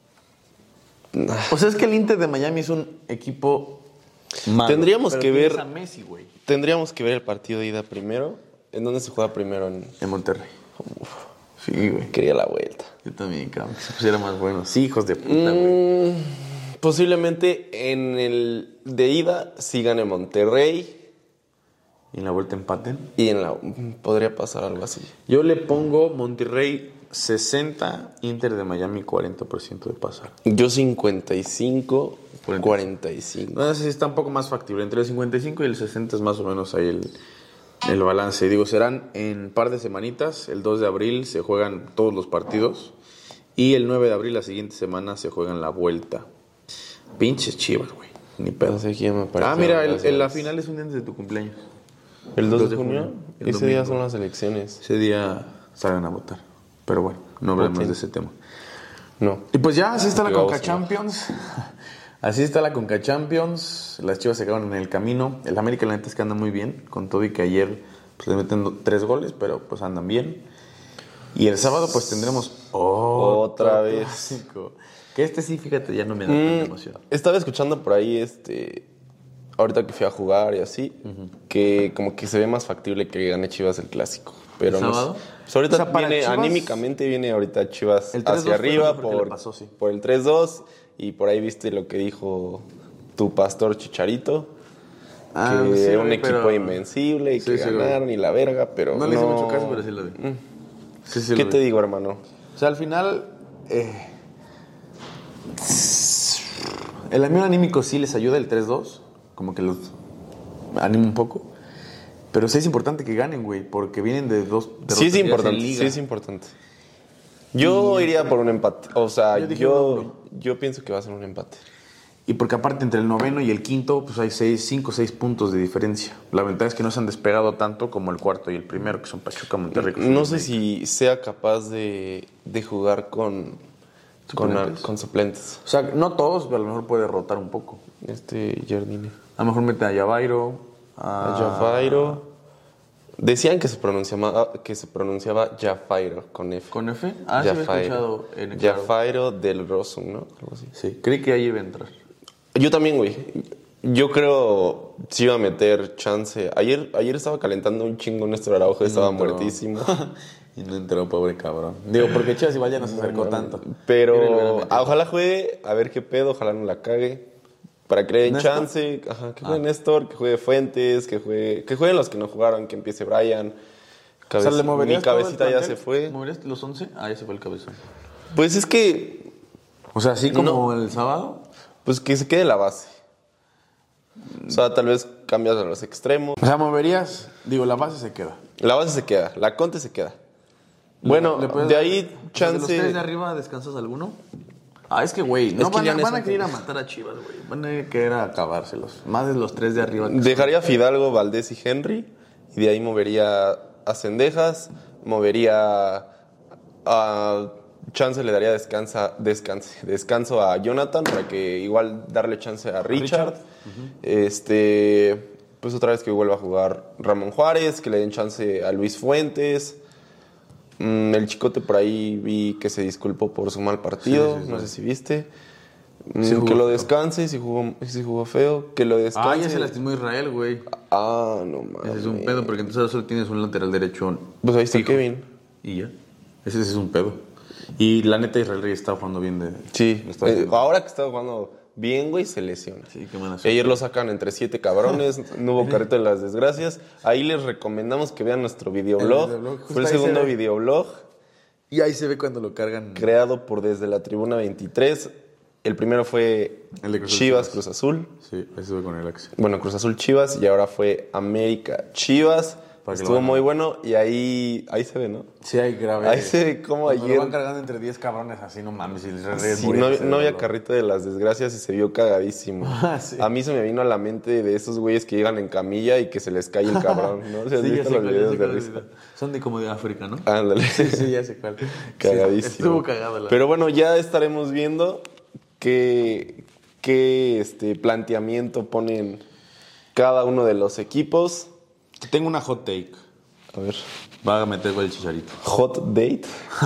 O sea, es que el Inter de Miami es un equipo malo.
Tendríamos
pero
que ver.
A Messi, güey.
Tendríamos que ver el partido de ida primero. ¿En dónde se juega primero? En,
en Monterrey. Uf. Sí, güey.
Quería la vuelta.
Yo también, cabrón. Que se pusiera más bueno. Sí, hijos de puta, güey.
Mm, posiblemente en el de ida sí gane Monterrey.
¿Y en la vuelta empaten?
Y en la... Podría pasar algo así.
Yo le pongo Monterrey sesenta, Inter de Miami cuarenta por ciento de pasar.
Yo cincuenta y cinco, cuarenta y cinco.
No sé si está un poco más factible. Entre el cincuenta y cinco y el sesenta es más o menos ahí el... El balance, digo, serán en par de semanitas. El dos de abril se juegan todos los partidos. Y el nueve de abril, la siguiente semana, se juegan la vuelta. Pinches Chivas, güey. Ni pedo.
No sé quién me parece.
Ah, mira, el, el, la final es un día antes de tu cumpleaños.
¿El dos de junio? Ese domingo. Día son las elecciones.
Ese día salgan a votar. Pero bueno, no hablemos okay. de ese tema.
No.
Y pues ya, así está la Conca Champions. Así está la Conca Champions. Las Chivas se quedaron en el camino. El América, la neta, es que anda muy bien. Con todo y que ayer pues, le meten tres goles, pero pues andan bien. Y el sábado, pues tendremos
otra vez.
Clásico. Que este sí, fíjate, ya no me da mm, tanta emoción.
Estaba escuchando por ahí, este. Ahorita que fui a jugar y así, uh-huh. que como que se ve más factible que gane Chivas el clásico. Pero
¿El
no
sábado?
Pues ahorita
o sea,
viene,
Chivas,
anímicamente viene ahorita Chivas hacia arriba por,
pasó, sí.
por el tres dos. Y por ahí viste lo que dijo tu pastor Chicharito.
Ah,
que
sí,
era un
pero...
equipo invencible y sí, que sí, ganaron y la verga, pero
no.
No
le hice mucho caso, pero sí lo vi.
Mm.
Sí, sí
¿Qué
lo
te
vi.
digo, hermano?
O sea, al final... Eh, el amigo anímico sí les ayuda el tres dos. Como que los anima un poco. Pero sí es importante que ganen, güey. Porque vienen de dos derrotas.
Sí es importante, sí es importante. Yo y iría por un empate. O sea, yo, yo, yo pienso que va a ser un empate.
Y porque aparte entre el noveno y el quinto, pues hay seis, cinco o seis puntos de diferencia. La ventaja es que no se han despegado tanto como el cuarto y el primero, que son Pachuca, Monterrey.
No sé si sea capaz de, de jugar con
¿Suplentes?
Con, con suplentes.
O sea, no todos, pero a lo mejor puede rotar un poco.
Este Jardine.
A lo mejor mete a Javairo.
A, a Javairo. Decían que se pronunciaba que se pronunciaba Jafairo con F.
¿Con F? Ah, sí, había escuchado en
Jafairo del Rosum, ¿no? Algo así.
Sí, creí que ahí iba a entrar.
Yo también, güey. Yo creo sí iba a meter chance. Ayer, ayer estaba calentando un chingo Néstor Araujo, y estaba entró. muertísimo.
Y no entró, pobre cabrón. Digo, porque Chivas igual ya no se acercó no, tanto.
Pero ojalá juegue, a ver qué pedo, ojalá no la cague. Para que le den chance, ajá, que juegue ah. Néstor, que juegue Fuentes, que juegue, que jueguen los que no jugaron, que empiece Brian.
Cabeza, o sea, ¿le moverías
mi cabecita ya se fue.
¿Moverías los once? Ah, ya se fue el cabezón.
Pues es que...
O sea, así como no, el sábado.
Pues que se quede la base. O sea, tal vez cambias a los extremos.
O sea, moverías, digo, la base se queda.
La base se queda, la Conte se queda. Bueno,
¿Le puedes
de
dar-
ahí
¿De
chance...
los tres de arriba descansas alguno? Ah, es que, güey, no
Es que
van,
ya
a,
no es
van a
un
querer ir a
tema.
matar a Chivas, güey. Van a querer acabárselos. Más de los tres de arriba. que-
Dejaría a Fidalgo, Valdés y Henry. Y de ahí movería a Cendejas. Movería a... Chance le daría descansa, descanse, descanso a Jonathan para que igual darle chance a Richard. Este, pues otra vez que vuelva a jugar Ramón Juárez, que le den chance a Luis Fuentes. Mm, el Chicote por ahí vi que se disculpó por su mal partido,
Sí, sí, sí.
no sé si viste. Mm,
Sí jugó
que lo
feo.
descanse, si jugó, si jugó feo, que lo descanse.
Ah, ya se lastimó Israel, güey.
Ah, no mames.
Ese es un pedo porque entonces solo tienes un lateral derecho.
Pues ahí está
fijo.
Kevin.
Y ya. Ese, ese es un pedo. Y la neta, Israel Reyes está jugando bien de.
Sí,
lo está
eh,
haciendo.
ahora que está jugando bien, güey, se lesiona.
Sí, qué mala
Y
suerte.
ayer lo sacan entre siete cabrones, no hubo carrito de las desgracias. Ahí les recomendamos que vean nuestro videoblog.
El videoblog, justo
Fue el
ahí se
segundo
ve.
videoblog
Y ahí se ve cuando lo cargan.
creado por Desde la Tribuna veintitrés. El primero fue
El de Cruz Azul.
Chivas Cruz Azul.
Sí, ahí se ve con el Axel.
Bueno, Cruz Azul Chivas y ahora fue América Chivas.
Para que lo
Estuvo
vean.
muy bueno y ahí, ahí se ve, ¿no?
Sí, hay grave.
Ahí se ve cómo
Cuando
ayer...
Lo van cargando entre diez cabrones así, no mames. Y Israel Reyes
Sí,
moría,
no,
se
no
ve
había
dolor.
carrito de las desgracias y se vio cagadísimo.
Ah, sí.
A mí se me vino a la mente de esos güeyes que llegan en camilla y que se les cae el cabrón, ¿no? O sea, ¿has
Sí, ya
visto
sé
los
cuál, ya
videos
sé
de
cuál
risa?
es. Son de como de África, ¿no?
Ándale.
Sí, sí, ya sé cuál.
Cagadísimo.
Sí, estuvo cagado la.
Pero bueno, ya estaremos viendo qué, qué este, planteamiento ponen cada uno de los equipos.
Tengo una hot take.
A ver.
Va a meter gol el Chicharito.
Hot date.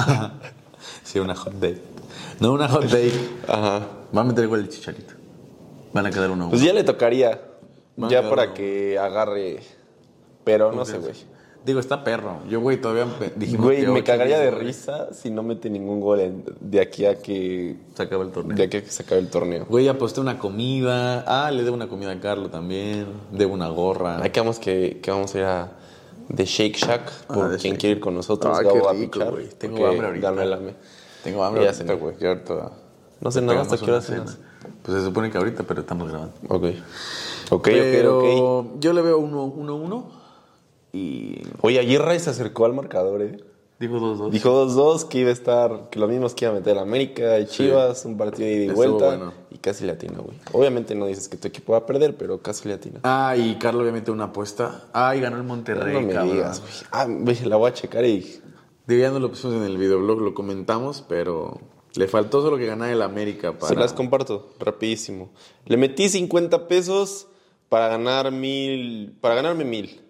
Sí, una hot date. No, una hot date.
Ajá.
Va a meter gol el Chicharito. Van a quedar uno a uno.
Pues ya le tocaría.
Van
Ya
a
para
quedar
que agarre. Pero no sé, güey.
Digo, está perro. Yo, güey, todavía pe- dijimos
Güey,
que
me
ocho,
cagaría
diez
de
goles.
risa si no mete ningún gol en- de aquí a que.
Se acaba el torneo.
De aquí a que se acabe el torneo.
Güey, aposté una comida. Ah, le debo una comida a Carlos también. Debo una gorra.
Ahí quedamos que, que vamos a ir a The Shake Shack por
Ah, de
quien
Shake.
quiere ir con nosotros.
Ay,
Gabo
qué
va a
rico,
pichar,
güey. Tengo
porque
hambre ahorita.
ganó el AME.
Tengo hambre
Ya
ahorita,
cené.
güey. Ya ahorita-
No sé nada, ¿hasta
pegamos
qué hora
una cena.
cenas?
Pues se supone que ahorita, pero estamos grabando.
Ok. Ok,
Pero
ok, ok.
yo le veo uno uno, uno y
Oye, ayer Ray se acercó al marcador, ¿eh?
digo dos dos.
Dijo dos dos que iba a estar, que lo mismos que iba a meter América y Chivas, un partido de ida y
Estuvo
vuelta.
bueno.
Y casi le atina, güey. Obviamente no dices que tu equipo va a perder, pero casi le atina.
Ah, y Carlos obviamente una apuesta. Ah, y ganó el Monterrey,
no me
cabrón.
digas, güey. Ah, güey, la voy a checar y...
Digo, ya no lo pusimos en el videoblog, lo comentamos, pero le faltó solo que ganara el América para...
Se las comparto, rapidísimo. Le metí cincuenta pesos para ganar mil... Para ganarme mil.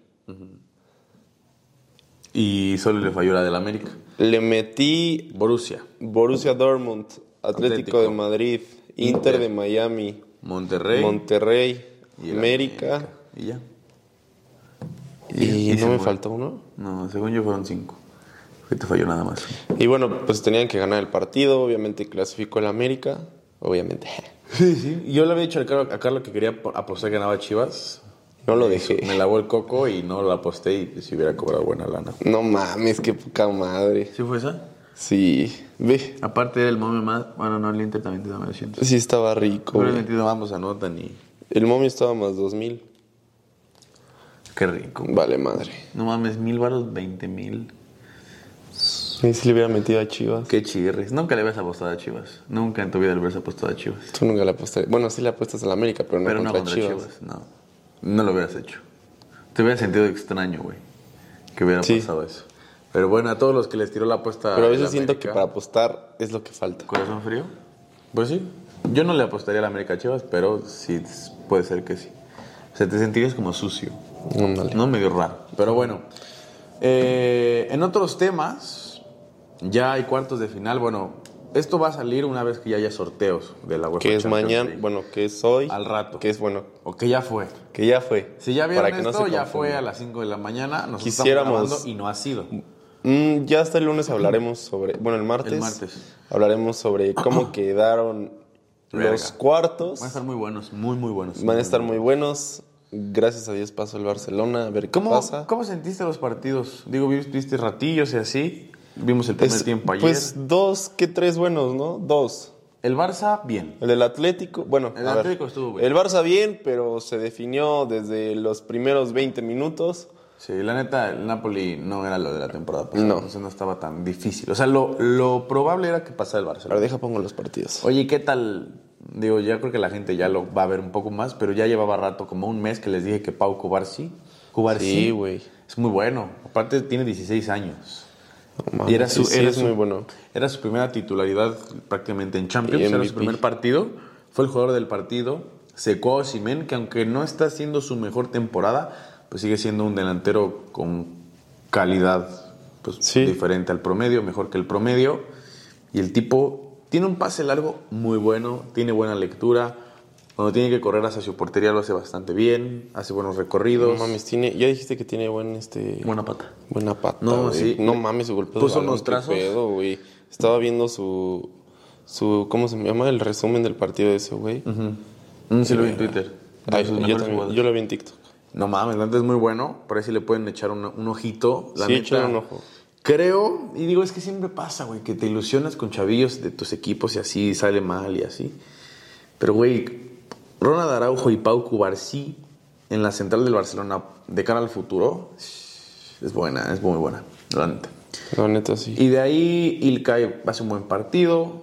Y solo le falló la del América.
Le metí
Borussia,
Borussia Dortmund, Atlético,
Atlético.
de Madrid, Inter,
Inter.
de Miami,
Monterrey
Monterrey,
y el
América.
Y ya.
Y,
y
no
se
me
fue.
faltó uno.
No, según yo fueron cinco. Que te falló nada más.
Y bueno, pues tenían que ganar el partido. Obviamente clasificó el América. Obviamente.
Sí, sí. Yo le había dicho a Carlos, a Carlos que quería apostar que ganaba Chivas.
No lo dejé.
Me lavó el coco y no la aposté y si hubiera cobrado buena lana.
No mames, qué poca madre.
¿Sí fue esa?
Sí, ve.
Aparte era el momio más... Bueno, no, el Inter también te da novecientos.
Sí estaba rico.
Pero el
güey.
metido ambos anotan y...
El momio estaba más dos mil.
Qué rico.
Vale madre.
No mames, mil varos, veinte mil.
Y si le hubiera metido a Chivas.
Qué chirres. Nunca le habías apostado a Chivas. Nunca en tu vida le hubieras apostado a Chivas.
Tú nunca le apostaste. Bueno, sí le apuestas a la América, pero no
Pero
contra,
no contra
Chivas.
Chivas. No. No lo hubieras hecho. Te hubiera sentido extraño, güey. Que hubiera
Sí.
pasado eso. Pero bueno, a todos los que les tiró la apuesta...
Pero a
del
veces siento
América,
que para apostar es lo que falta.
¿Corazón frío? Pues sí. Yo no le apostaría a la América a Chivas, pero sí puede ser que sí. O sea, te sentirías como sucio.
Ándale.
No, medio raro. Pero bueno. Eh, en otros temas, ya hay cuartos de final. Bueno, esto va a salir una vez que ya haya sorteos de la UEFA
Que es
Champions
mañana,
League.
bueno, que es hoy.
Al rato.
Que es bueno,
O que ya fue.
que ya fue.
Si ya vieron
Para que no
esto,
se
ya
confunda.
fue a las cinco de la mañana. Nosotros
Quisiéramos-
estamos grabando y no ha sido.
Mm, ya hasta el lunes hablaremos sobre, bueno, el martes,
El martes.
hablaremos sobre cómo quedaron
Verga.
los cuartos.
Van a estar muy buenos, muy, muy buenos.
Van a estar muy buenos. Gracias a Dios pasó el Barcelona, a ver qué
¿Cómo,
pasa.
¿Cómo sentiste los partidos? Digo, viste ratillos y así. Vimos el primer
Es-
tiempo ayer.
Pues dos que tres buenos, ¿no? Dos.
El Barça, bien.
El del Atlético, bueno,
El
a ver,
Atlético estuvo bien.
El Barça bien, pero se definió desde los primeros veinte minutos.
Sí, la neta, el Napoli no era lo de la temporada pasada.
No.
Entonces no estaba tan difícil. O sea, lo, lo probable era que pasara el
A ver,
Barcelona.
deja pongo los partidos.
Oye, ¿qué tal? Digo, ya creo que la gente ya lo va a ver un poco más, pero ya llevaba rato, como un mes que les dije que Pau Cubarsí, Cubarsí
Sí, güey.
es muy bueno. Aparte tiene dieciséis años.
No mames,
Y era su,
sí, sí,
era
es
su-
muy bueno.
Era su primera titularidad prácticamente en Champions.
Y
Era
M V
su
P.
primer partido. Fue el jugador del partido. Secó a Osimhen, que aunque no está haciendo su mejor temporada, pues sigue siendo un delantero con calidad pues,
Sí.
diferente al promedio, mejor que el promedio. Y el tipo tiene un pase largo muy bueno, tiene buena lectura. Cuando tiene que correr hacia su portería lo hace bastante bien, hace buenos
No
recorridos.
mames, tiene, ya dijiste que tiene buen este
Buena pata.
buena pata.
No,
güey.
sí.
No mames, su golpe
Puso
de balón,
unos
qué
trazos.
pedo, güey. Estaba viendo su su ¿cómo se llama? El resumen del partido de ese güey.
Mm, sí lo vi en Twitter. De
Ay,
sus
yo,
mejores
también,
jugadas.
yo lo vi en TikTok.
No mames, la neta es muy bueno. Por ahí sí le pueden echar un, un ojito. La
Sí,
neta,
échale un ojo.
Creo, y digo, es que siempre pasa, güey, que te ilusionas con chavillos de tus equipos y así y sale mal y así. Pero, güey, Ronald Araujo y Pau Cubarsí en la central del Barcelona de cara al futuro es buena, es muy buena, la neta.
La neta, sí.
Y de ahí Ilkay hace un buen partido.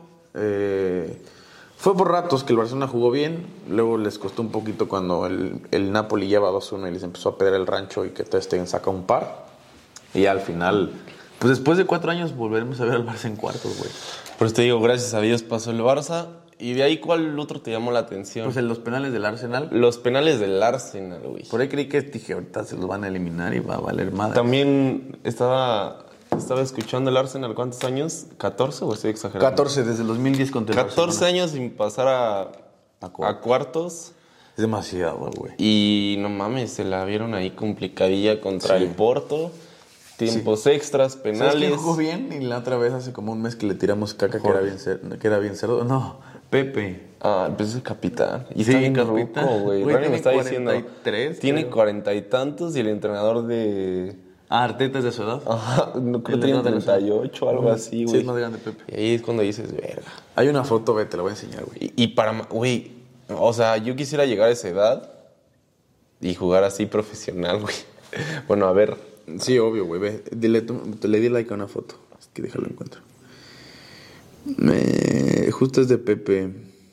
Eh, fue por ratos que el Barcelona jugó bien. Luego les costó un poquito cuando el, el Napoli lleva dos uno y les empezó a pedrar el rancho y que Ter Stegen saca un par. Y ya al final, pues después de cuatro años volveremos a ver al Barça en cuartos, güey.
Por eso te digo, gracias a Dios pasó el Barça. Y de ahí, ¿cuál otro te llamó la atención?
Pues en los penales del Arsenal.
Los penales del Arsenal, güey.
Por ahí creí que dije, ahorita se los van a eliminar y va a valer madre.
También estaba, estaba escuchando el Arsenal, ¿cuántos años? ¿catorce o estoy exagerando?
catorce desde el dos mil diez contra el
catorce
Barcelona.
años sin pasar a,
A cuartos.
a cuartos.
Es demasiado, güey.
Y no mames, se la vieron ahí complicadilla contra
Sí.
el Porto. Tiempos extras,
¿Sabes
penales.
quién jugó bien? Y la otra vez hace como un mes que le tiramos caca que era, bien cer- que era bien cerdo. No, Pepe.
Ah, pues es el capitán. Y
Sí,
está bien
capitán.
ruco, güey.
Güey,
Rani me
tiene
está diciendo.
cuarenta y tres,
Tiene
creo.
cuarenta y tantos y el entrenador de.
Ah, Arteta es de su edad.
Ajá, no, creo
El
que tiene
entrenador de
treinta y ocho, algo así,
Sí,
güey.
es más grande Pepe.
Y ahí es cuando dices, verga.
Hay una foto, ve, te la voy a enseñar, güey.
Y, y para, ma- güey, o sea, yo quisiera llegar a esa edad y jugar así profesional, güey. Bueno, a ver.
Sí, obvio, güey. Ve, dile, tú- te le di like a una foto. Es que déjalo encuentro. Me, justo es de Pepe.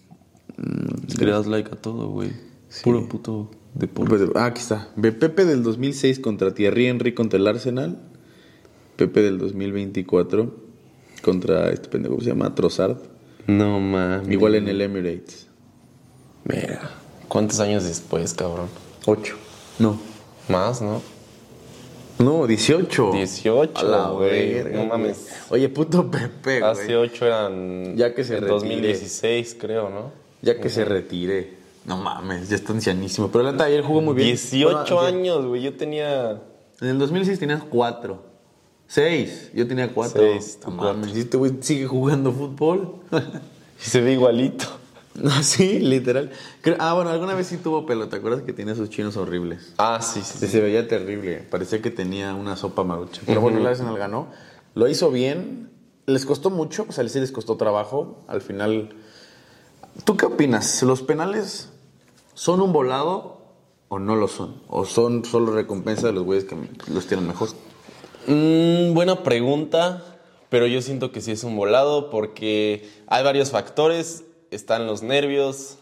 Le das like a todo, güey. Puro puto deporte.
Pues, ah, aquí está. Ve, Pepe del dos mil seis contra Thierry Henry contra el Arsenal. Pepe del dos mil veinticuatro contra este pendejo que se llama Trossard.
No mames.
Igual en el Emirates.
Verga. ¿Cuántos años después, cabrón?
ocho. No.
Más, ¿no?
No, dieciocho.
dieciocho,
A la
güey.
verga,
No
güey.
mames.
Oye, puto Pepe, güey.
Hace ocho eran.
Ya que se
en
retire.
dos mil dieciséis, creo, ¿no?
Ya que se retire. No mames, ya está ancianísimo. Pero la neta, ayer jugó muy bien.
dieciocho
Bueno,
años, güey. Yo tenía.
En el dos mil seis tenías cuatro. Seis. Yo tenía cuatro.
Seis, tú
No
cuatro.
mames, ¿y este güey sigue jugando fútbol?
Y se ve igualito.
No, sí, literal. Creo- ah, bueno, alguna vez sí tuvo pelo. ¿Te acuerdas que tenía sus chinos horribles?
Ah, sí, sí.
Sí,
sí.
se veía terrible. Parecía que tenía una sopa marucha. Pero bueno, el Arsenal ganó. Lo hizo bien. Les costó mucho. O sea, sí les costó trabajo. Al final... ¿Tú qué opinas? ¿Los penales son un volado o no lo son? ¿O son solo recompensa de los güeyes que los tienen mejor?
Mm, buena pregunta, pero yo siento que sí es un volado porque hay varios factores. Están los nervios,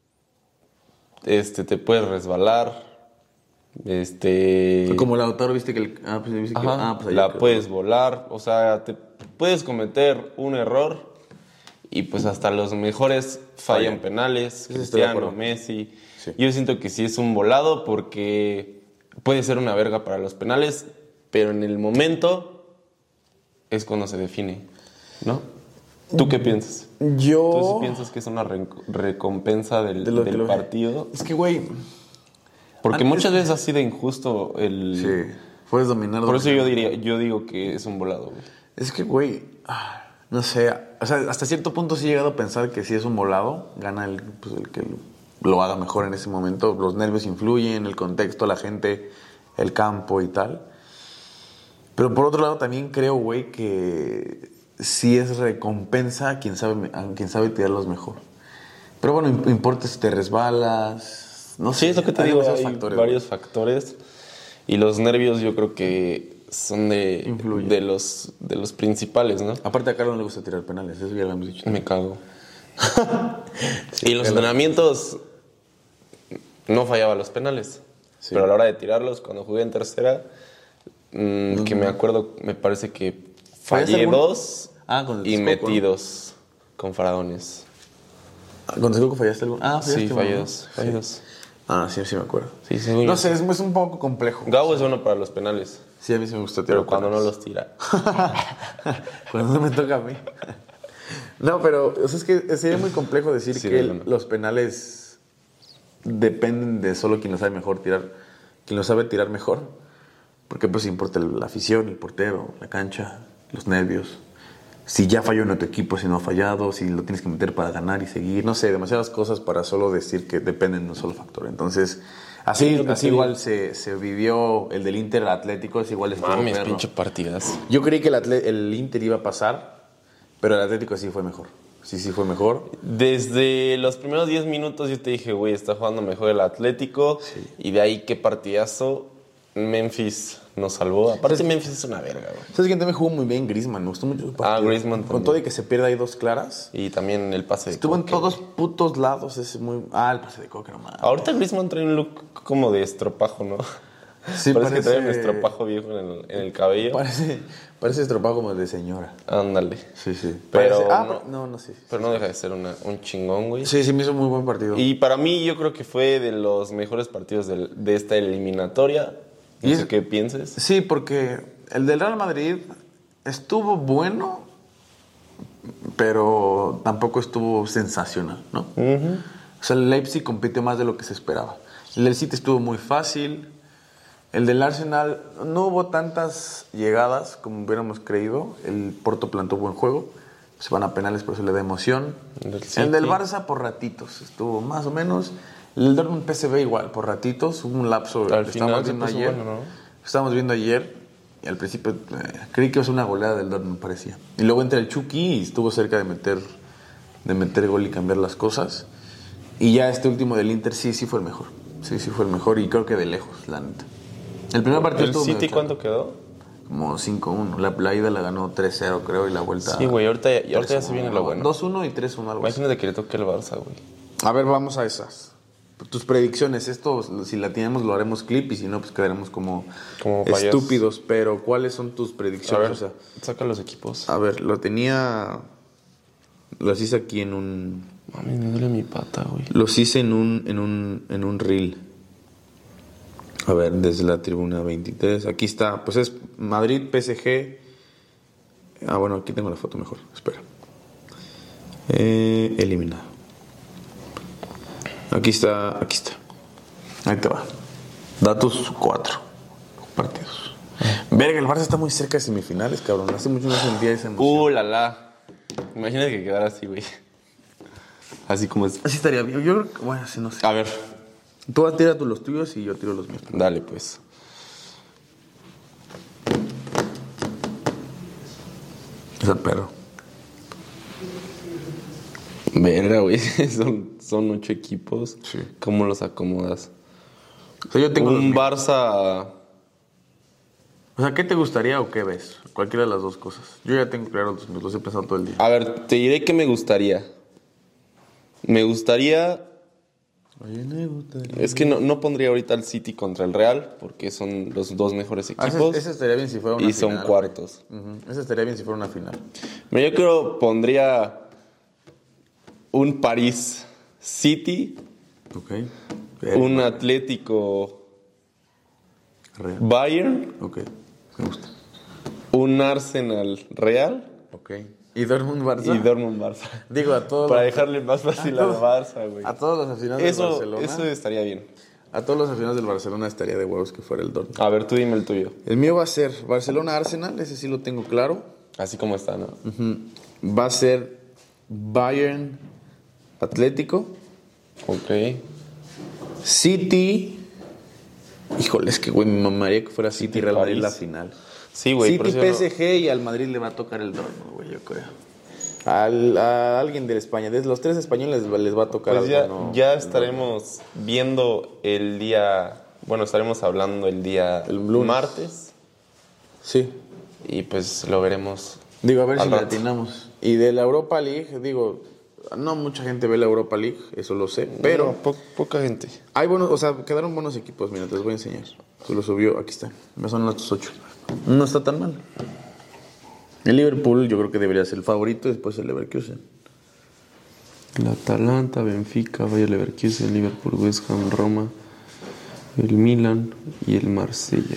este, te puedes resbalar, este...
Como Lautaro, viste que... El, ah, pues, viste que
Ajá,
ah, pues ayer
la
creo.
puedes volar, o sea, te puedes cometer un error y pues hasta los mejores fallan
Fallan.
penales,
Sí, estoy de
Cristiano,
acuerdo.
Messi.
Sí.
Yo siento que sí es un volado porque puede ser una verga para los penales, pero en el momento es cuando se define, ¿no? ¿Tú qué piensas?
Yo...
¿Tú sí piensas que es una re- recompensa del,
De lo que
del
lo-
partido?
Es que, güey...
Porque
antes-
muchas veces ha sido injusto el...
Sí, puedes dominar...
Por eso
dominar.
yo diría, yo digo que es un volado, güey.
Es que, güey, ah, no sé, o sea, hasta cierto punto sí he llegado a pensar que si es un volado, gana el, pues, el que lo haga mejor en ese momento. Los nervios influyen, el contexto, la gente, el campo y tal. Pero por otro lado también creo, güey, que sí es recompensa a quien sabe, a quien sabe tirarlos mejor. Pero bueno, no importa si te resbalas. No sé,
Sí, es lo que te
hay
digo,
esos
hay
factores,
varios factores. Y los nervios yo creo que son de,
Influyen.
de, los, de los principales, ¿no?
Aparte a Carlos no le gusta tirar penales, eso ya lo hemos dicho.
Me cago.
Sí,
y en los
pero-
entrenamientos no fallaba los penales.
Sí.
Pero a la hora de tirarlos, cuando jugué en tercera, mmm, que me acuerdo, me parece que
¿Fallaste
fallé
alguno?
dos
Ah, con el
y
Texcoco,
metí
¿no?
dos con Faraones.
¿Con Texcoco fallaste algo? Ah, fallaste
Sí,
uno,
fallé
¿no?
dos, fallé dos.
Ah, sí, sí me acuerdo.
Sí, según
No
yo.
sé, es, es un poco complejo.
Gabo es bueno para los penales,
Sí, a mí sí me gusta tirar
pero cuando no
penales.
los tira.
Cuando no me toca a mí. No, pero o sea, es que sería muy complejo decir
Sí,
que
es bueno.
los penales dependen de solo quien lo sabe mejor tirar, quien lo sabe tirar mejor, porque pues importa la afición, el portero, la cancha, los nervios. Si ya falló en tu equipo, si no ha fallado, si lo tienes que meter para ganar y seguir, no sé, demasiadas cosas para solo decir que dependen de un solo factor. Entonces, así,
Sí, lo que
así
te digo.
igual se, se vivió el del Inter Atlético, es igual estuvo
Mames,
perro.
pinche partidas.
Yo creí que el, atle- el Inter iba a pasar, pero el Atlético sí fue mejor. Sí, sí fue mejor.
Desde los primeros diez minutos yo te dije, güey, está jugando mejor el Atlético. Y de ahí, qué partidazo. Memphis nos salvó. Aparte, Memphis es una verga, güey.
¿Sabes quién también jugó muy bien? Griezmann, me gustó mucho su partido.
Ah, Griezmann
Con
también.
todo y que se pierda ahí dos claras.
Y también el pase de
Estuvo en
Coque.
todos putos lados. Es muy... Ah, el pase de Coque, no mames.
Ahorita Griezmann trae un look como de estropajo, ¿no?
Sí,
parece, que trae un
parece-
estropajo viejo en el, en el cabello.
Parece, parece estropajo como de señora.
Ándale.
Sí, sí.
Pero
Parece- ah,
no-
pero- no, no, sí.
Pero no deja de ser una- un chingón, güey.
Sí, sí, me hizo muy buen partido.
Y para mí yo creo que fue de los mejores partidos del- de esta eliminatoria. No
Y
sé
es-
qué pienses.
Sí, porque el del Real Madrid estuvo bueno, pero tampoco estuvo sensacional, ¿no? O sea, el Leipzig compitió más de lo que se esperaba. El del City estuvo muy fácil. El del Arsenal no hubo tantas llegadas como hubiéramos creído. El Porto plantó buen juego. Se van a penales, pero se le da emoción.
El del
El
City.
del Barça por ratitos. Estuvo más o menos. El del Dortmund P S V igual, por ratitos. Hubo un lapso
Al
que
final
estábamos
se
viendo
puso
ayer.
bueno, ¿no?
Estábamos viendo ayer. Y al principio eh, creí que iba a ser una goleada del Dortmund, parecía. Y luego entra el Chucky y estuvo cerca de meter, de meter gol y cambiar las cosas. Y ya este último del Inter sí, sí fue el mejor. Sí, sí fue el mejor y creo que de lejos, la neta. El primer partido
¿El
estuvo
City
medio
cuánto
chato,
quedó?
como cinco uno. La, la ida la ganó tres cero, creo, y la vuelta...
Sí, güey, ahorita, ya- y ahorita ya se viene lo bueno.
dos uno y tres uno, algo así.
Imagínate que le toque el Barça, güey.
A ver, vamos a esas. Tus predicciones. Esto, si la tenemos, lo haremos clip y si no, pues quedaremos como,
Como payasos.
estúpidos. Pero, ¿cuáles son tus
A
predicciones?
ver,
O sea,
saca los equipos.
a ver, lo tenía... Los hice aquí en un...
Mami, me duele mi pata, güey.
Los hice en un, en un, en un reel. A ver, desde la tribuna veintitrés. Aquí está, pues es Madrid, P S G. Ah, bueno, aquí tengo la foto mejor. Espera. Eh, eliminado. Aquí está, aquí está. Ahí te va. Datos cuatro partidos. Verga, el Barça está muy cerca de semifinales, cabrón. Hace mucho no sentía esa emoción.
Uh, la la. Imagínate que quedara así, güey. Así como es.
Así estaría bien. Yo creo que, bueno, sí, no sé.
A ver,
Tú tiras tú los tuyos y yo tiro los míos.
dale, pues.
Es el perro.
Verga, güey. Son, son ocho equipos.
Sí.
¿Cómo los acomodas?
O sea, yo tengo los
Un
míos.
Barça.
O sea, ¿qué te gustaría o qué ves? Cualquiera de las dos cosas. Yo ya tengo claro los míos, los he pensado todo el día.
A ver, te diré que me gustaría. Me gustaría.
Oye, me gustaría.
Es que no, no pondría ahorita al City contra el Real, porque son los dos mejores
Ah,
equipos.
ese, ese estaría bien si fuera una
y
final.
son cuartos.
güey. Ujú, ese estaría bien si fuera una final.
Pero yo creo pondría un París City,
Ok.
un Atlético
Real.
Bayern,
Ok. Me gusta.
un Arsenal Real
Ok. ¿Y Dortmund Barça?
y Dortmund Barça.
Digo, a todos
Para
los,
dejarle más fácil
a
al
todos-
Barça, güey.
a todos los aficionados del
Eso,
Barcelona.
eso estaría bien.
A todos los aficionados del Barcelona estaría de huevos que fuera el Dortmund.
A ver, tú dime el tuyo.
El mío va a ser Barcelona-Arsenal, ese sí lo tengo claro.
Así como está, ¿no?
Ujú. Va a ser Bayern Atlético.
Ok.
City. Híjole, es que güey, me mamaría que fuera City y Real Madrid
París.
la final.
Sí, güey.
City, P S G no... y al Madrid le va a tocar el Dortmund, güey, yo creo. Al, a alguien de España, de los tres españoles les va a tocar.
Pues ya,
no,
ya estaremos no. viendo el día, bueno, estaremos hablando el día el martes.
Sí.
Y pues lo veremos.
Digo, a ver si le atinamos. Y de la Europa League, digo, no mucha gente ve la Europa League, eso lo sé, pero...
No, po- poca gente.
Hay buenos, o sea, quedaron buenos equipos, mira, te los voy a enseñar. Tú lo subió, aquí está. Me son los ocho. No está tan mal. El Liverpool yo creo que debería ser el favorito, después el Leverkusen.
El Atalanta, Benfica, Bayer Leverkusen, Liverpool, West Ham, Roma, el Milan y el Marsella.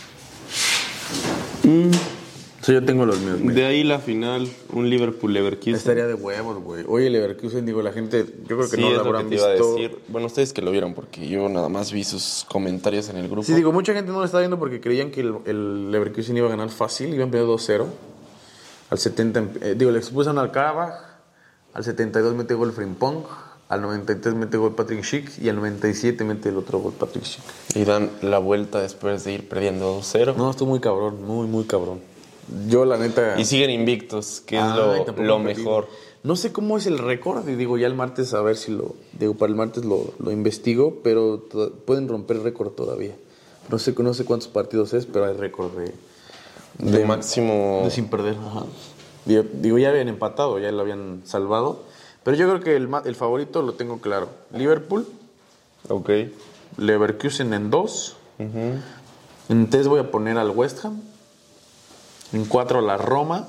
Mm. Sí, yo tengo los míos. Mira.
De ahí la final, un Liverpool-Leverkusen.
Estaría de huevos, güey. Oye, Leverkusen, digo, la gente, yo creo que
sí,
no
lo
habrán
que te iba
visto.
A decir. Bueno, ustedes que lo vieron, porque yo nada más vi sus comentarios en el grupo.
Sí, digo, mucha gente no lo está viendo porque creían que el, el Leverkusen iba a ganar fácil, iban a perder dos cero. Al setenta, eh, digo, le expulsan al Karabakh, al setenta y dos mete gol Frimpong, al noventa y tres mete gol Patrick Schick y al noventa y siete mete el otro gol Patrick Schick.
Y dan la vuelta después de ir perdiendo dos cero.
No, estuvo muy cabrón, muy, muy cabrón. Yo, la neta...
Y siguen invictos, que ah, es lo, lo mejor.
No sé cómo es el récord, y digo, ya el martes a ver si lo... Digo, para el martes lo, lo investigo, pero to- pueden romper récord todavía. No sé, no sé cuántos partidos es, pero hay récord de...
De, de máximo...
De sin perder, ajá. Digo, digo, ya habían empatado, ya lo habían salvado. Pero yo creo que el, el favorito lo tengo claro. Liverpool.
Ok.
Leverkusen en dos.
Uh-huh.
En tres voy a poner al West Ham. En cuatro la Roma,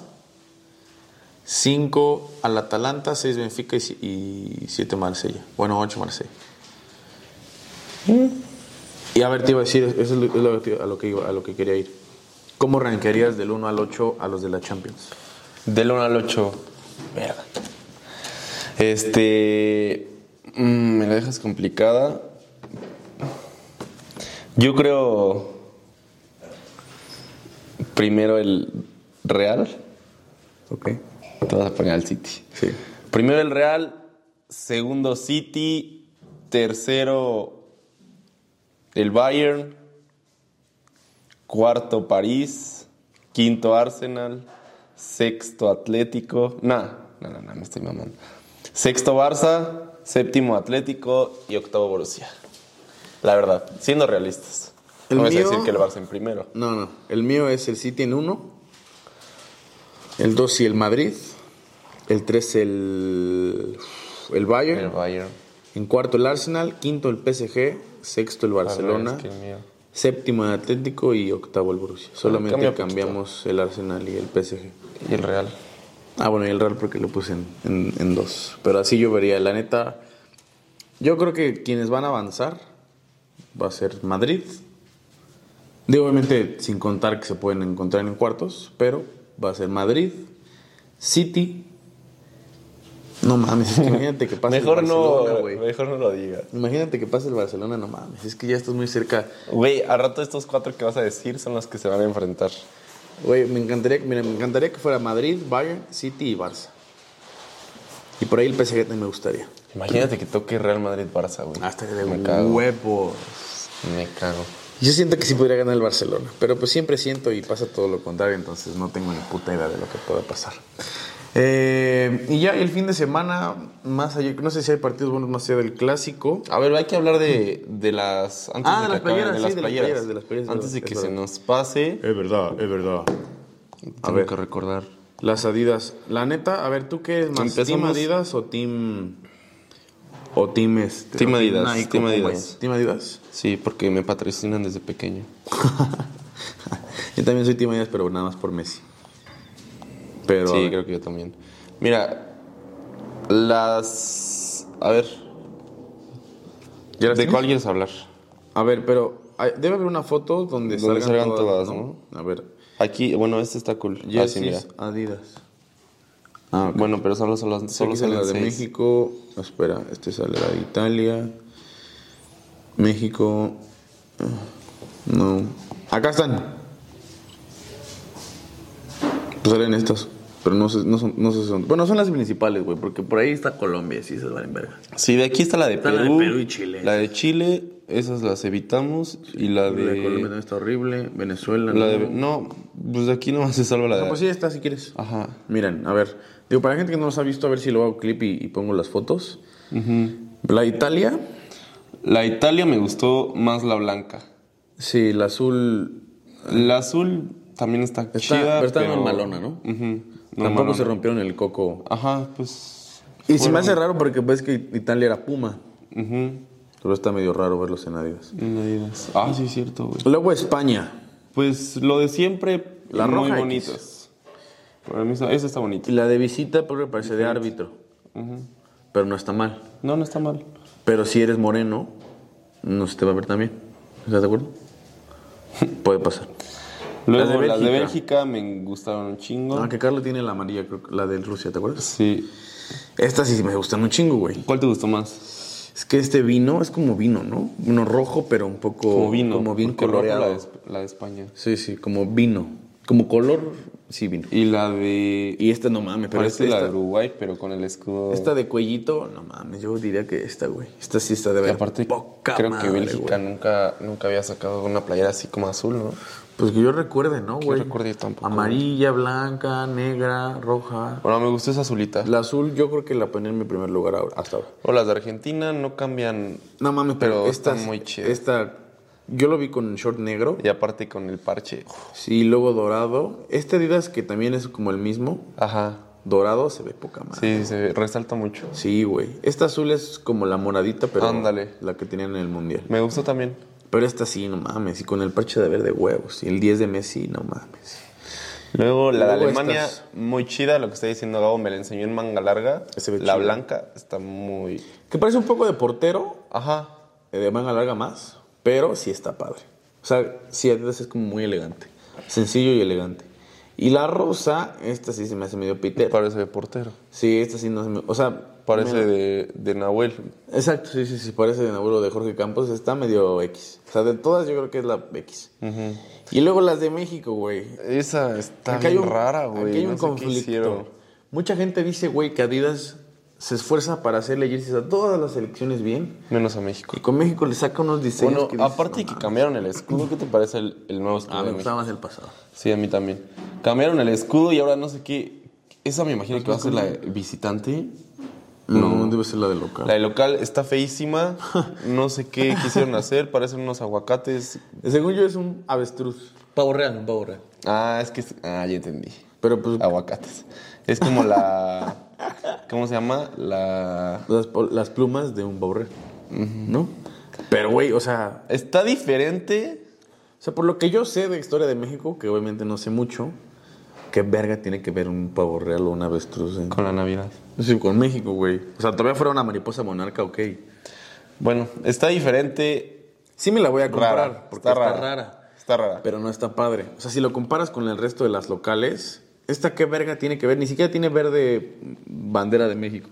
cinco al Atalanta, seis Benfica y siete Marsella. Bueno, ocho Marsella. Mm. Y a ver, te iba a decir, eso es lo, es lo, a, lo que iba, a lo que quería ir. ¿Cómo rankearías del uno al ocho a los de la Champions?
Del uno al ocho, verga. Este, mmm, me la dejas complicada. Yo creo... Primero el Real.
Ok.
Te vas a poner al City.
Sí.
Primero el Real, segundo City, tercero el Bayern, cuarto París, quinto Arsenal, sexto Atlético. Nah, no, no, no, me estoy mamando. Sexto Barça, séptimo Atlético y octavo Borussia. La verdad, siendo realistas.
El
no me vas
mío,
a decir que el Barça en primero.
No, no. El mío es el City en uno. El dos y el Madrid. El tres el, el Bayern.
El Bayern.
En cuarto el Arsenal. Quinto el P S G. Sexto el Barcelona.
Ver, es que el mío.
Séptimo el Atlético y octavo el Borussia. Solamente Cambia cambiamos poquito. El Arsenal y el P S G.
Y el Real.
Ah, bueno, y el Real porque lo puse en, en, en dos. Pero así yo vería. La neta, yo creo que quienes van a avanzar va a ser Madrid. Digo, obviamente, sin contar que se pueden encontrar en cuartos, pero va a ser Madrid, City. No mames, es que imagínate que pase
mejor
el Barcelona,
no,
güey.
Mejor no lo digas.
Imagínate que pase el Barcelona, no mames, es que ya estás muy cerca.
Güey, al rato estos cuatro que vas a decir son los que se van a enfrentar.
Güey, me encantaría, mira, me encantaría que fuera Madrid, Bayern, City y Barça. Y por ahí el P S G también me gustaría.
Imagínate que toque Real Madrid-Barça, güey.
Hasta de
me cago.
huevos.
Me cago.
Yo siento que sí podría ganar el Barcelona, pero pues siempre siento y pasa todo lo contrario, entonces no tengo ni puta idea de lo que pueda pasar. Eh, y ya el fin de semana, más allá, no sé si hay partidos buenos más allá del clásico.
A ver, hay que hablar de, de las... Antes
ah,
de,
de, las playeras,
de,
sí,
las
de
playeras,
las playeras, de las playeras.
Antes de que
es
se
verdad.
nos pase...
Es verdad, es verdad.
Tengo
A ver,
que recordar.
Las Adidas. La neta, a ver, ¿tú qué eres más?
Empezamos...
¿Team Adidas o Team... O Team este?
Team Adidas,
Nike,
Team
Adidas.
Adidas.
¿Team Adidas?
Sí, porque me patrocinan desde pequeño.
Yo también soy Team Adidas, pero nada más por Messi. Pero,
sí, creo que yo también. Mira, las... A ver.
¿Ya las
¿De
tienes?
cuál quieres hablar?
A ver, pero hay- debe haber una foto donde,
Donde
salgan,
salgan
todas,
todas,
¿no? A ver.
Aquí, bueno, este está cool. Así,
Jerseys
mira.
Adidas. Ah, ok.
Bueno, pero solo, solo,
Solo
solo
sale
salen
la de
seis.
México. Oh, espera, este sale la de Italia. México. No. Acá están. Pues salen estas. Pero no sé, no son, no sé si son. Bueno, son las principales, güey. Porque por ahí está Colombia, sí se valen verga.
Sí, de aquí está la de
Está
Perú.
la de Perú y Chile.
La de Chile. esas las evitamos. Y la
La de
de...
Colombia también está horrible. Venezuela.
La
no.
de... No, pues de aquí nomás se salva la
No,
de...
pues sí, esta si quieres.
Ajá.
Miren, a ver. Digo, para la gente que no los ha visto, a ver si lo hago clip y, y pongo las fotos. La Italia.
La Italia me gustó más la blanca.
Sí, la azul.
La azul también está,
Está,
chida,
pero está
pero...
normalona, ¿no?
Ujú,
Tampoco
normalona.
se rompieron el coco.
Ajá, pues...
Y se me
fueron-
hace raro porque ves que Italia era Puma.
Ujú,
Pero está medio raro verlos en Adidas.
en Adidas. Ah, sí, es cierto, güey.
Luego España.
Pues lo de siempre,
La
muy
roja
bonitas. Para mí esa, esa está bonita.
Y la de visita, porque parece de árbitro. Pero no está mal.
No, no está mal.
Pero si eres moreno, no se te va a ver tan bien. ¿Estás de acuerdo? Puede pasar.
Luego,
Las de
las de
Bélgica.
Bélgica me gustaron un chingo.
Aunque Carlos tiene la amarilla, creo que la de Rusia, ¿te acuerdas?
Sí.
Estas sí me gustan un chingo, güey.
¿Cuál te gustó más?
Es que este vino es como vino, ¿no? Uno rojo, pero un poco...
Como vino.
Como bien
porque rojo
coloreado.
La de, Esp- la de España.
Sí, sí, como vino. Como color, sí, vino.
Y la de...
Y esta no mames, pero
parece
esta,
la de Uruguay, pero con el escudo...
esta de cuellito, no mames, yo diría que esta, güey. Esta sí está de
Y
ver
aparte,
poca
creo
madre,
que Bélgica
güey.
nunca, nunca había sacado una playera así como azul, ¿no?
Pues que yo recuerde, ¿no,
Que
güey?
yo recuerde tampoco.
Amarilla, blanca, negra, roja.
Bueno, me gustó esa azulita.
La azul yo creo que la ponía en mi primer lugar ahora, hasta ahora.
O las de Argentina no cambian...
No mames, pero,
Pero
esta,
está muy chida.
Esta, yo lo vi con short negro.
Y aparte con el parche.
Sí, luego dorado. Este Adidas que también es como el mismo.
Ajá.
Dorado se ve poca madre.
Sí, se resalta mucho.
Sí, güey. Esta azul es como la moradita, pero
Ándale.
la que tenían en el mundial.
Me gustó también.
Pero esta sí, no mames. Y con el parche de verde huevos. Y el diez de Messi, no mames.
Luego la de
Luego
Alemania,
estas.
muy chida. Lo que está diciendo Gabo, me la enseñó en manga larga.
Se ve
La
chida.
blanca está muy...
Que parece un poco de portero,
Ajá.
eh, de manga larga más, pero sí está padre. O sea, sí, Adidas es como muy elegante. Sencillo y elegante. Y la rosa, esta sí se me hace medio pitera.
Parece de portero.
Sí, esta sí no se me... O sea...
Parece
me-
de, de Nahuel.
Exacto, sí, sí, sí, parece de abuelo de Jorge Campos. Está medio X. O sea, de todas yo creo que es la X. Y luego las de México, güey.
Esa está
Aquí hay
bien
un-
rara, güey.
Aquí hay
No
un
sé qué
conflicto.
hicieron.
Mucha gente dice, güey, que Adidas se esfuerza para hacerle jerseys a todas las selecciones bien.
Menos a México.
Y con México le saca unos diseños
Bueno,
que dices,
aparte de
no
que
mames.
cambiaron el escudo, ¿qué te parece el, el nuevo escudo
Ah,
de
me
México?
gustaba más el pasado.
Sí, a mí también. Cambiaron el escudo y ahora no sé qué. Esa me imagino que va a ser la de visitante.
No, debe ser la de local.
La de local está feísima. No sé qué quisieron hacer. Parecen unos aguacates.
Según yo es un avestruz. Pavo real, un pavo real.
Ah, es que... es- Ah, ya entendí.
Pero pues
Aguacates. Es como la... ¿Cómo se llama? La...
las, pol- las plumas de un pavo real. ¿No? Pero, güey, o sea...
Está diferente.
O sea, por lo que yo sé de historia de México, que obviamente no sé mucho, ¿qué verga tiene que ver un pavo real o un avestruz? En...
Con la Navidad.
Sí, con México, güey. O sea, todavía fuera una mariposa monarca, ok.
Bueno, está diferente.
Sí me la voy a comprar,
Rara.
porque
Está
está,
rara.
rara.
Está rara.
Pero no está padre. O sea, si lo comparas con el resto de las locales, ¿esta qué verga tiene que ver? Ni siquiera tiene verde bandera de México.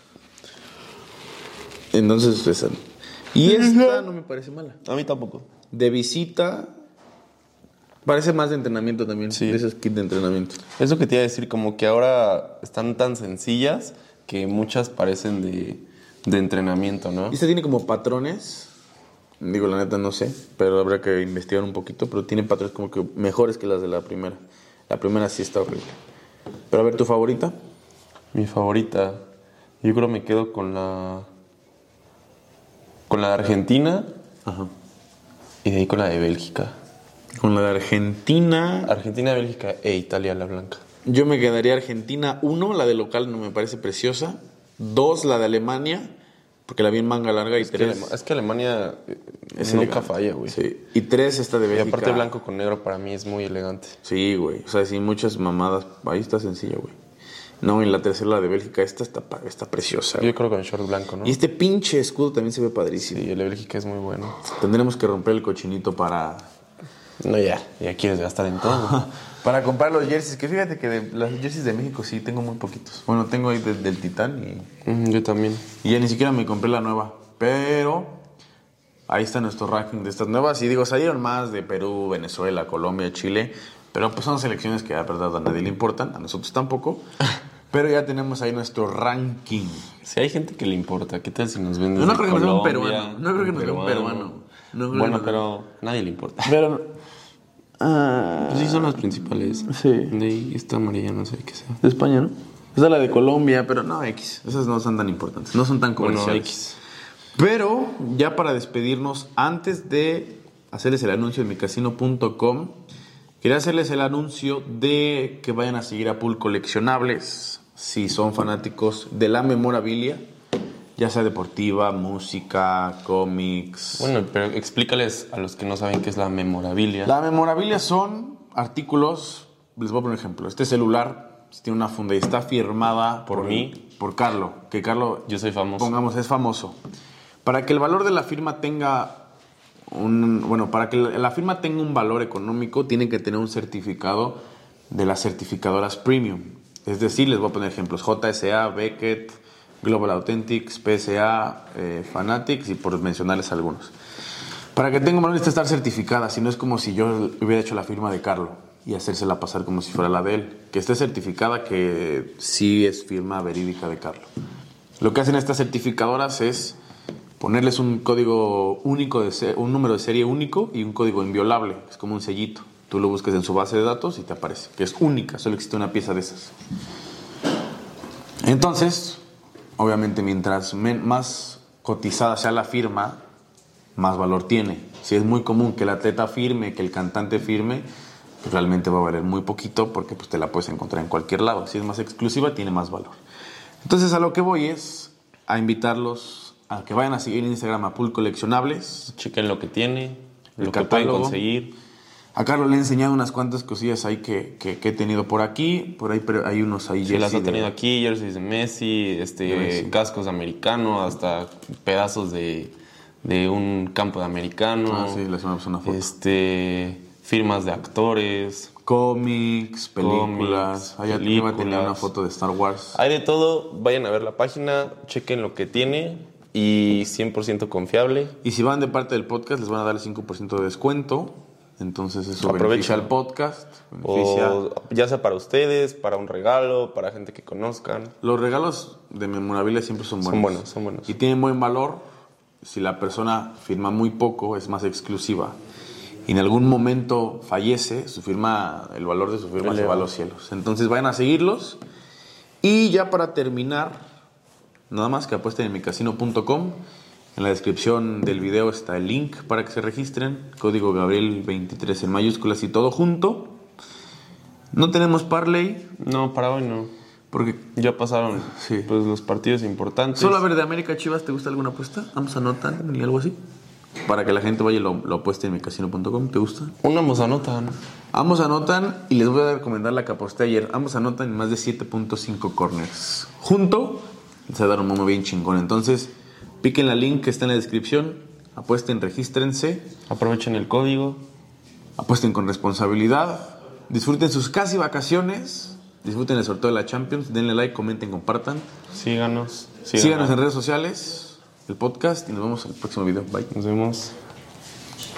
Entonces, esa. Y esta no me parece mala.
A mí tampoco.
De visita, parece más de entrenamiento también.
Sí.
De esos kits de entrenamiento.
Eso que te iba a decir, como que ahora están tan sencillas que muchas parecen de, de entrenamiento, ¿no?
Y esta tiene como patrones. Digo, la neta no sé, pero habrá que investigar un poquito. Pero tiene patrones como que mejores que las de la primera. La primera sí está horrible. Pero a ver, ¿tu favorita?
Mi favorita, yo creo me quedo con la... Con la de Argentina
Ajá.
y de ahí con la de Bélgica.
Con la de Argentina.
Argentina, Bélgica e Italia, la blanca.
Yo me quedaría Argentina. Uno, la de local no me parece preciosa. Dos, la de Alemania, porque la vi en manga larga. Y
Es que,
tres,
Alema- es que Alemania eh,
es
nunca
elegante.
falla, güey.
Sí. Y tres, esta de
Y
Bélgica.
aparte blanco con negro para mí es muy elegante.
Sí, güey. O sea, sin muchas mamadas. Ahí está sencilla, güey. No, y la tercera, la de Bélgica, esta está, pa- está preciosa. güey.
Yo creo con short blanco, ¿no?
Y este pinche escudo también se ve padrísimo.
Sí, el de Bélgica es muy bueno.
Tendremos que romper el cochinito para...
No, ya, ya quieres gastar en todo.
para comprar los jerseys. Que fíjate que de los jerseys de México sí tengo muy poquitos. Bueno, tengo ahí de- del Titán y...
Mm, Yo también.
Y ya ni siquiera me compré la nueva. Pero ahí está nuestro ranking de estas nuevas. Y digo, salieron más de Perú, Venezuela, Colombia, Chile. Pero pues son selecciones que a verdad a nadie le importan. A nosotros tampoco. Pero ya tenemos ahí nuestro ranking.
Si hay gente que le importa, ¿qué tal si nos venden
Yo no
de
creo que nos sea un
Colombia,
peruano. No creo que nos sea un peruano. No,
bueno,
no,
pero a nadie le importa.
Pero... ah,
Pues sí, son las principales.
Sí.
De ahí esta amarilla, no sé qué sea.
de España, ¿no? Esa es la de Colombia, pero no, X. Esas no son tan importantes, no son tan
Bueno,
comerciales.
X.
Pero ya para despedirnos, antes de hacerles el anuncio de mi casino punto com, quería hacerles el anuncio de que vayan a seguir a Pool Coleccionables si son fanáticos de la memorabilia, ya sea deportiva, música, cómics.
Bueno, pero explícales a los que no saben qué es la memorabilia.
La memorabilia son artículos, les voy a poner un ejemplo. Este celular tiene una funda y está firmada
Por mí.
por Carlo, que Carlo,
Yo soy famoso.
pongamos, es famoso. Para que el valor de la firma tenga un, bueno, para que la firma tenga un valor económico, tiene que tener un certificado de las certificadoras premium. Es decir, les voy a poner ejemplos: J S A, Beckett, Global Authentics, P S A, eh, Fanatics, y por mencionarles algunos. Para que tenga un valor necesita estar certificada, si no es como si yo hubiera hecho la firma de Carlo y hacérsela pasar como si fuera la de él. Que esté certificada que sí es firma verídica de Carlo. Lo que hacen estas certificadoras es ponerles un código único, de ser, un número de serie único y un código inviolable. Es como un sellito. Tú lo buscas en su base de datos y te aparece, que es única, solo existe una pieza de esas. Entonces, obviamente, mientras men- más cotizada sea la firma, más valor tiene. Si es muy común que el atleta firme, que el cantante firme, pues realmente va a valer muy poquito porque pues, te la puedes encontrar en cualquier lado. Si es más exclusiva, tiene más valor. Entonces, a lo que voy es a invitarlos a que vayan a seguir en Instagram a Pool Coleccionables.
Chequen lo que tiene,
El
lo que pueden
catálogo.
conseguir.
A Carlos le he enseñado unas cuantas cosillas ahí que, que, que he tenido por aquí. Por ahí pero hay unos ahí.
Sí, las
jersey
ha tenido
de-
aquí, jerseys de Messi, este,
De Messi.
cascos de americano, hasta pedazos de, de un campo de americano.
Ah, sí, les mandamos una foto.
Este, firmas de actores.
Cómics, películas.
Cómics,
Allá arriba tenía
películas.
una foto de Star Wars.
Hay de todo, vayan a ver la página, chequen lo que tiene y cien por ciento confiable.
Y si van de parte del podcast, les van a dar el cinco por ciento de descuento. Entonces eso
Aprovechen.
beneficia al podcast. Beneficia.
O ya sea para ustedes, para un regalo, para gente que conozcan.
Los regalos de memorabilia siempre son buenos.
Son buenos, son buenos.
Y tienen buen valor. Si la persona firma muy poco, es más exclusiva. Y en algún momento fallece, su firma, el valor de su firma se
Eleva.
va a los cielos. Entonces vayan a seguirlos. Y ya para terminar, nada más que apuesten en mi casino punto com. En la descripción del video está el link para que se registren. Código Gabriel veintitrés en mayúsculas y todo junto. No tenemos parlay
No, para hoy no.
porque
Ya pasaron
Sí.
pues, los partidos importantes.
solo a ver de América Chivas, ¿te gusta alguna apuesta? Vamos a anotar ni algo así. Para que la gente vaya y lo, lo apueste en mi casino punto com. ¿Te gusta?
Una anotan.
Ambos anotan y les voy a recomendar la que aposté ayer. Ambos anotan en más de siete punto cinco corners. Junto les va a dar un momo bien chingón. Entonces, piquen la link que está en la descripción. Apuesten, regístrense.
Aprovechen el código.
Apuesten con responsabilidad. Disfruten sus casi vacaciones. Disfruten el sorteo de la Champions. Denle like, comenten, compartan.
Síganos.
Síganos en redes sociales, el podcast y nos vemos en el próximo video. Bye.
Nos vemos.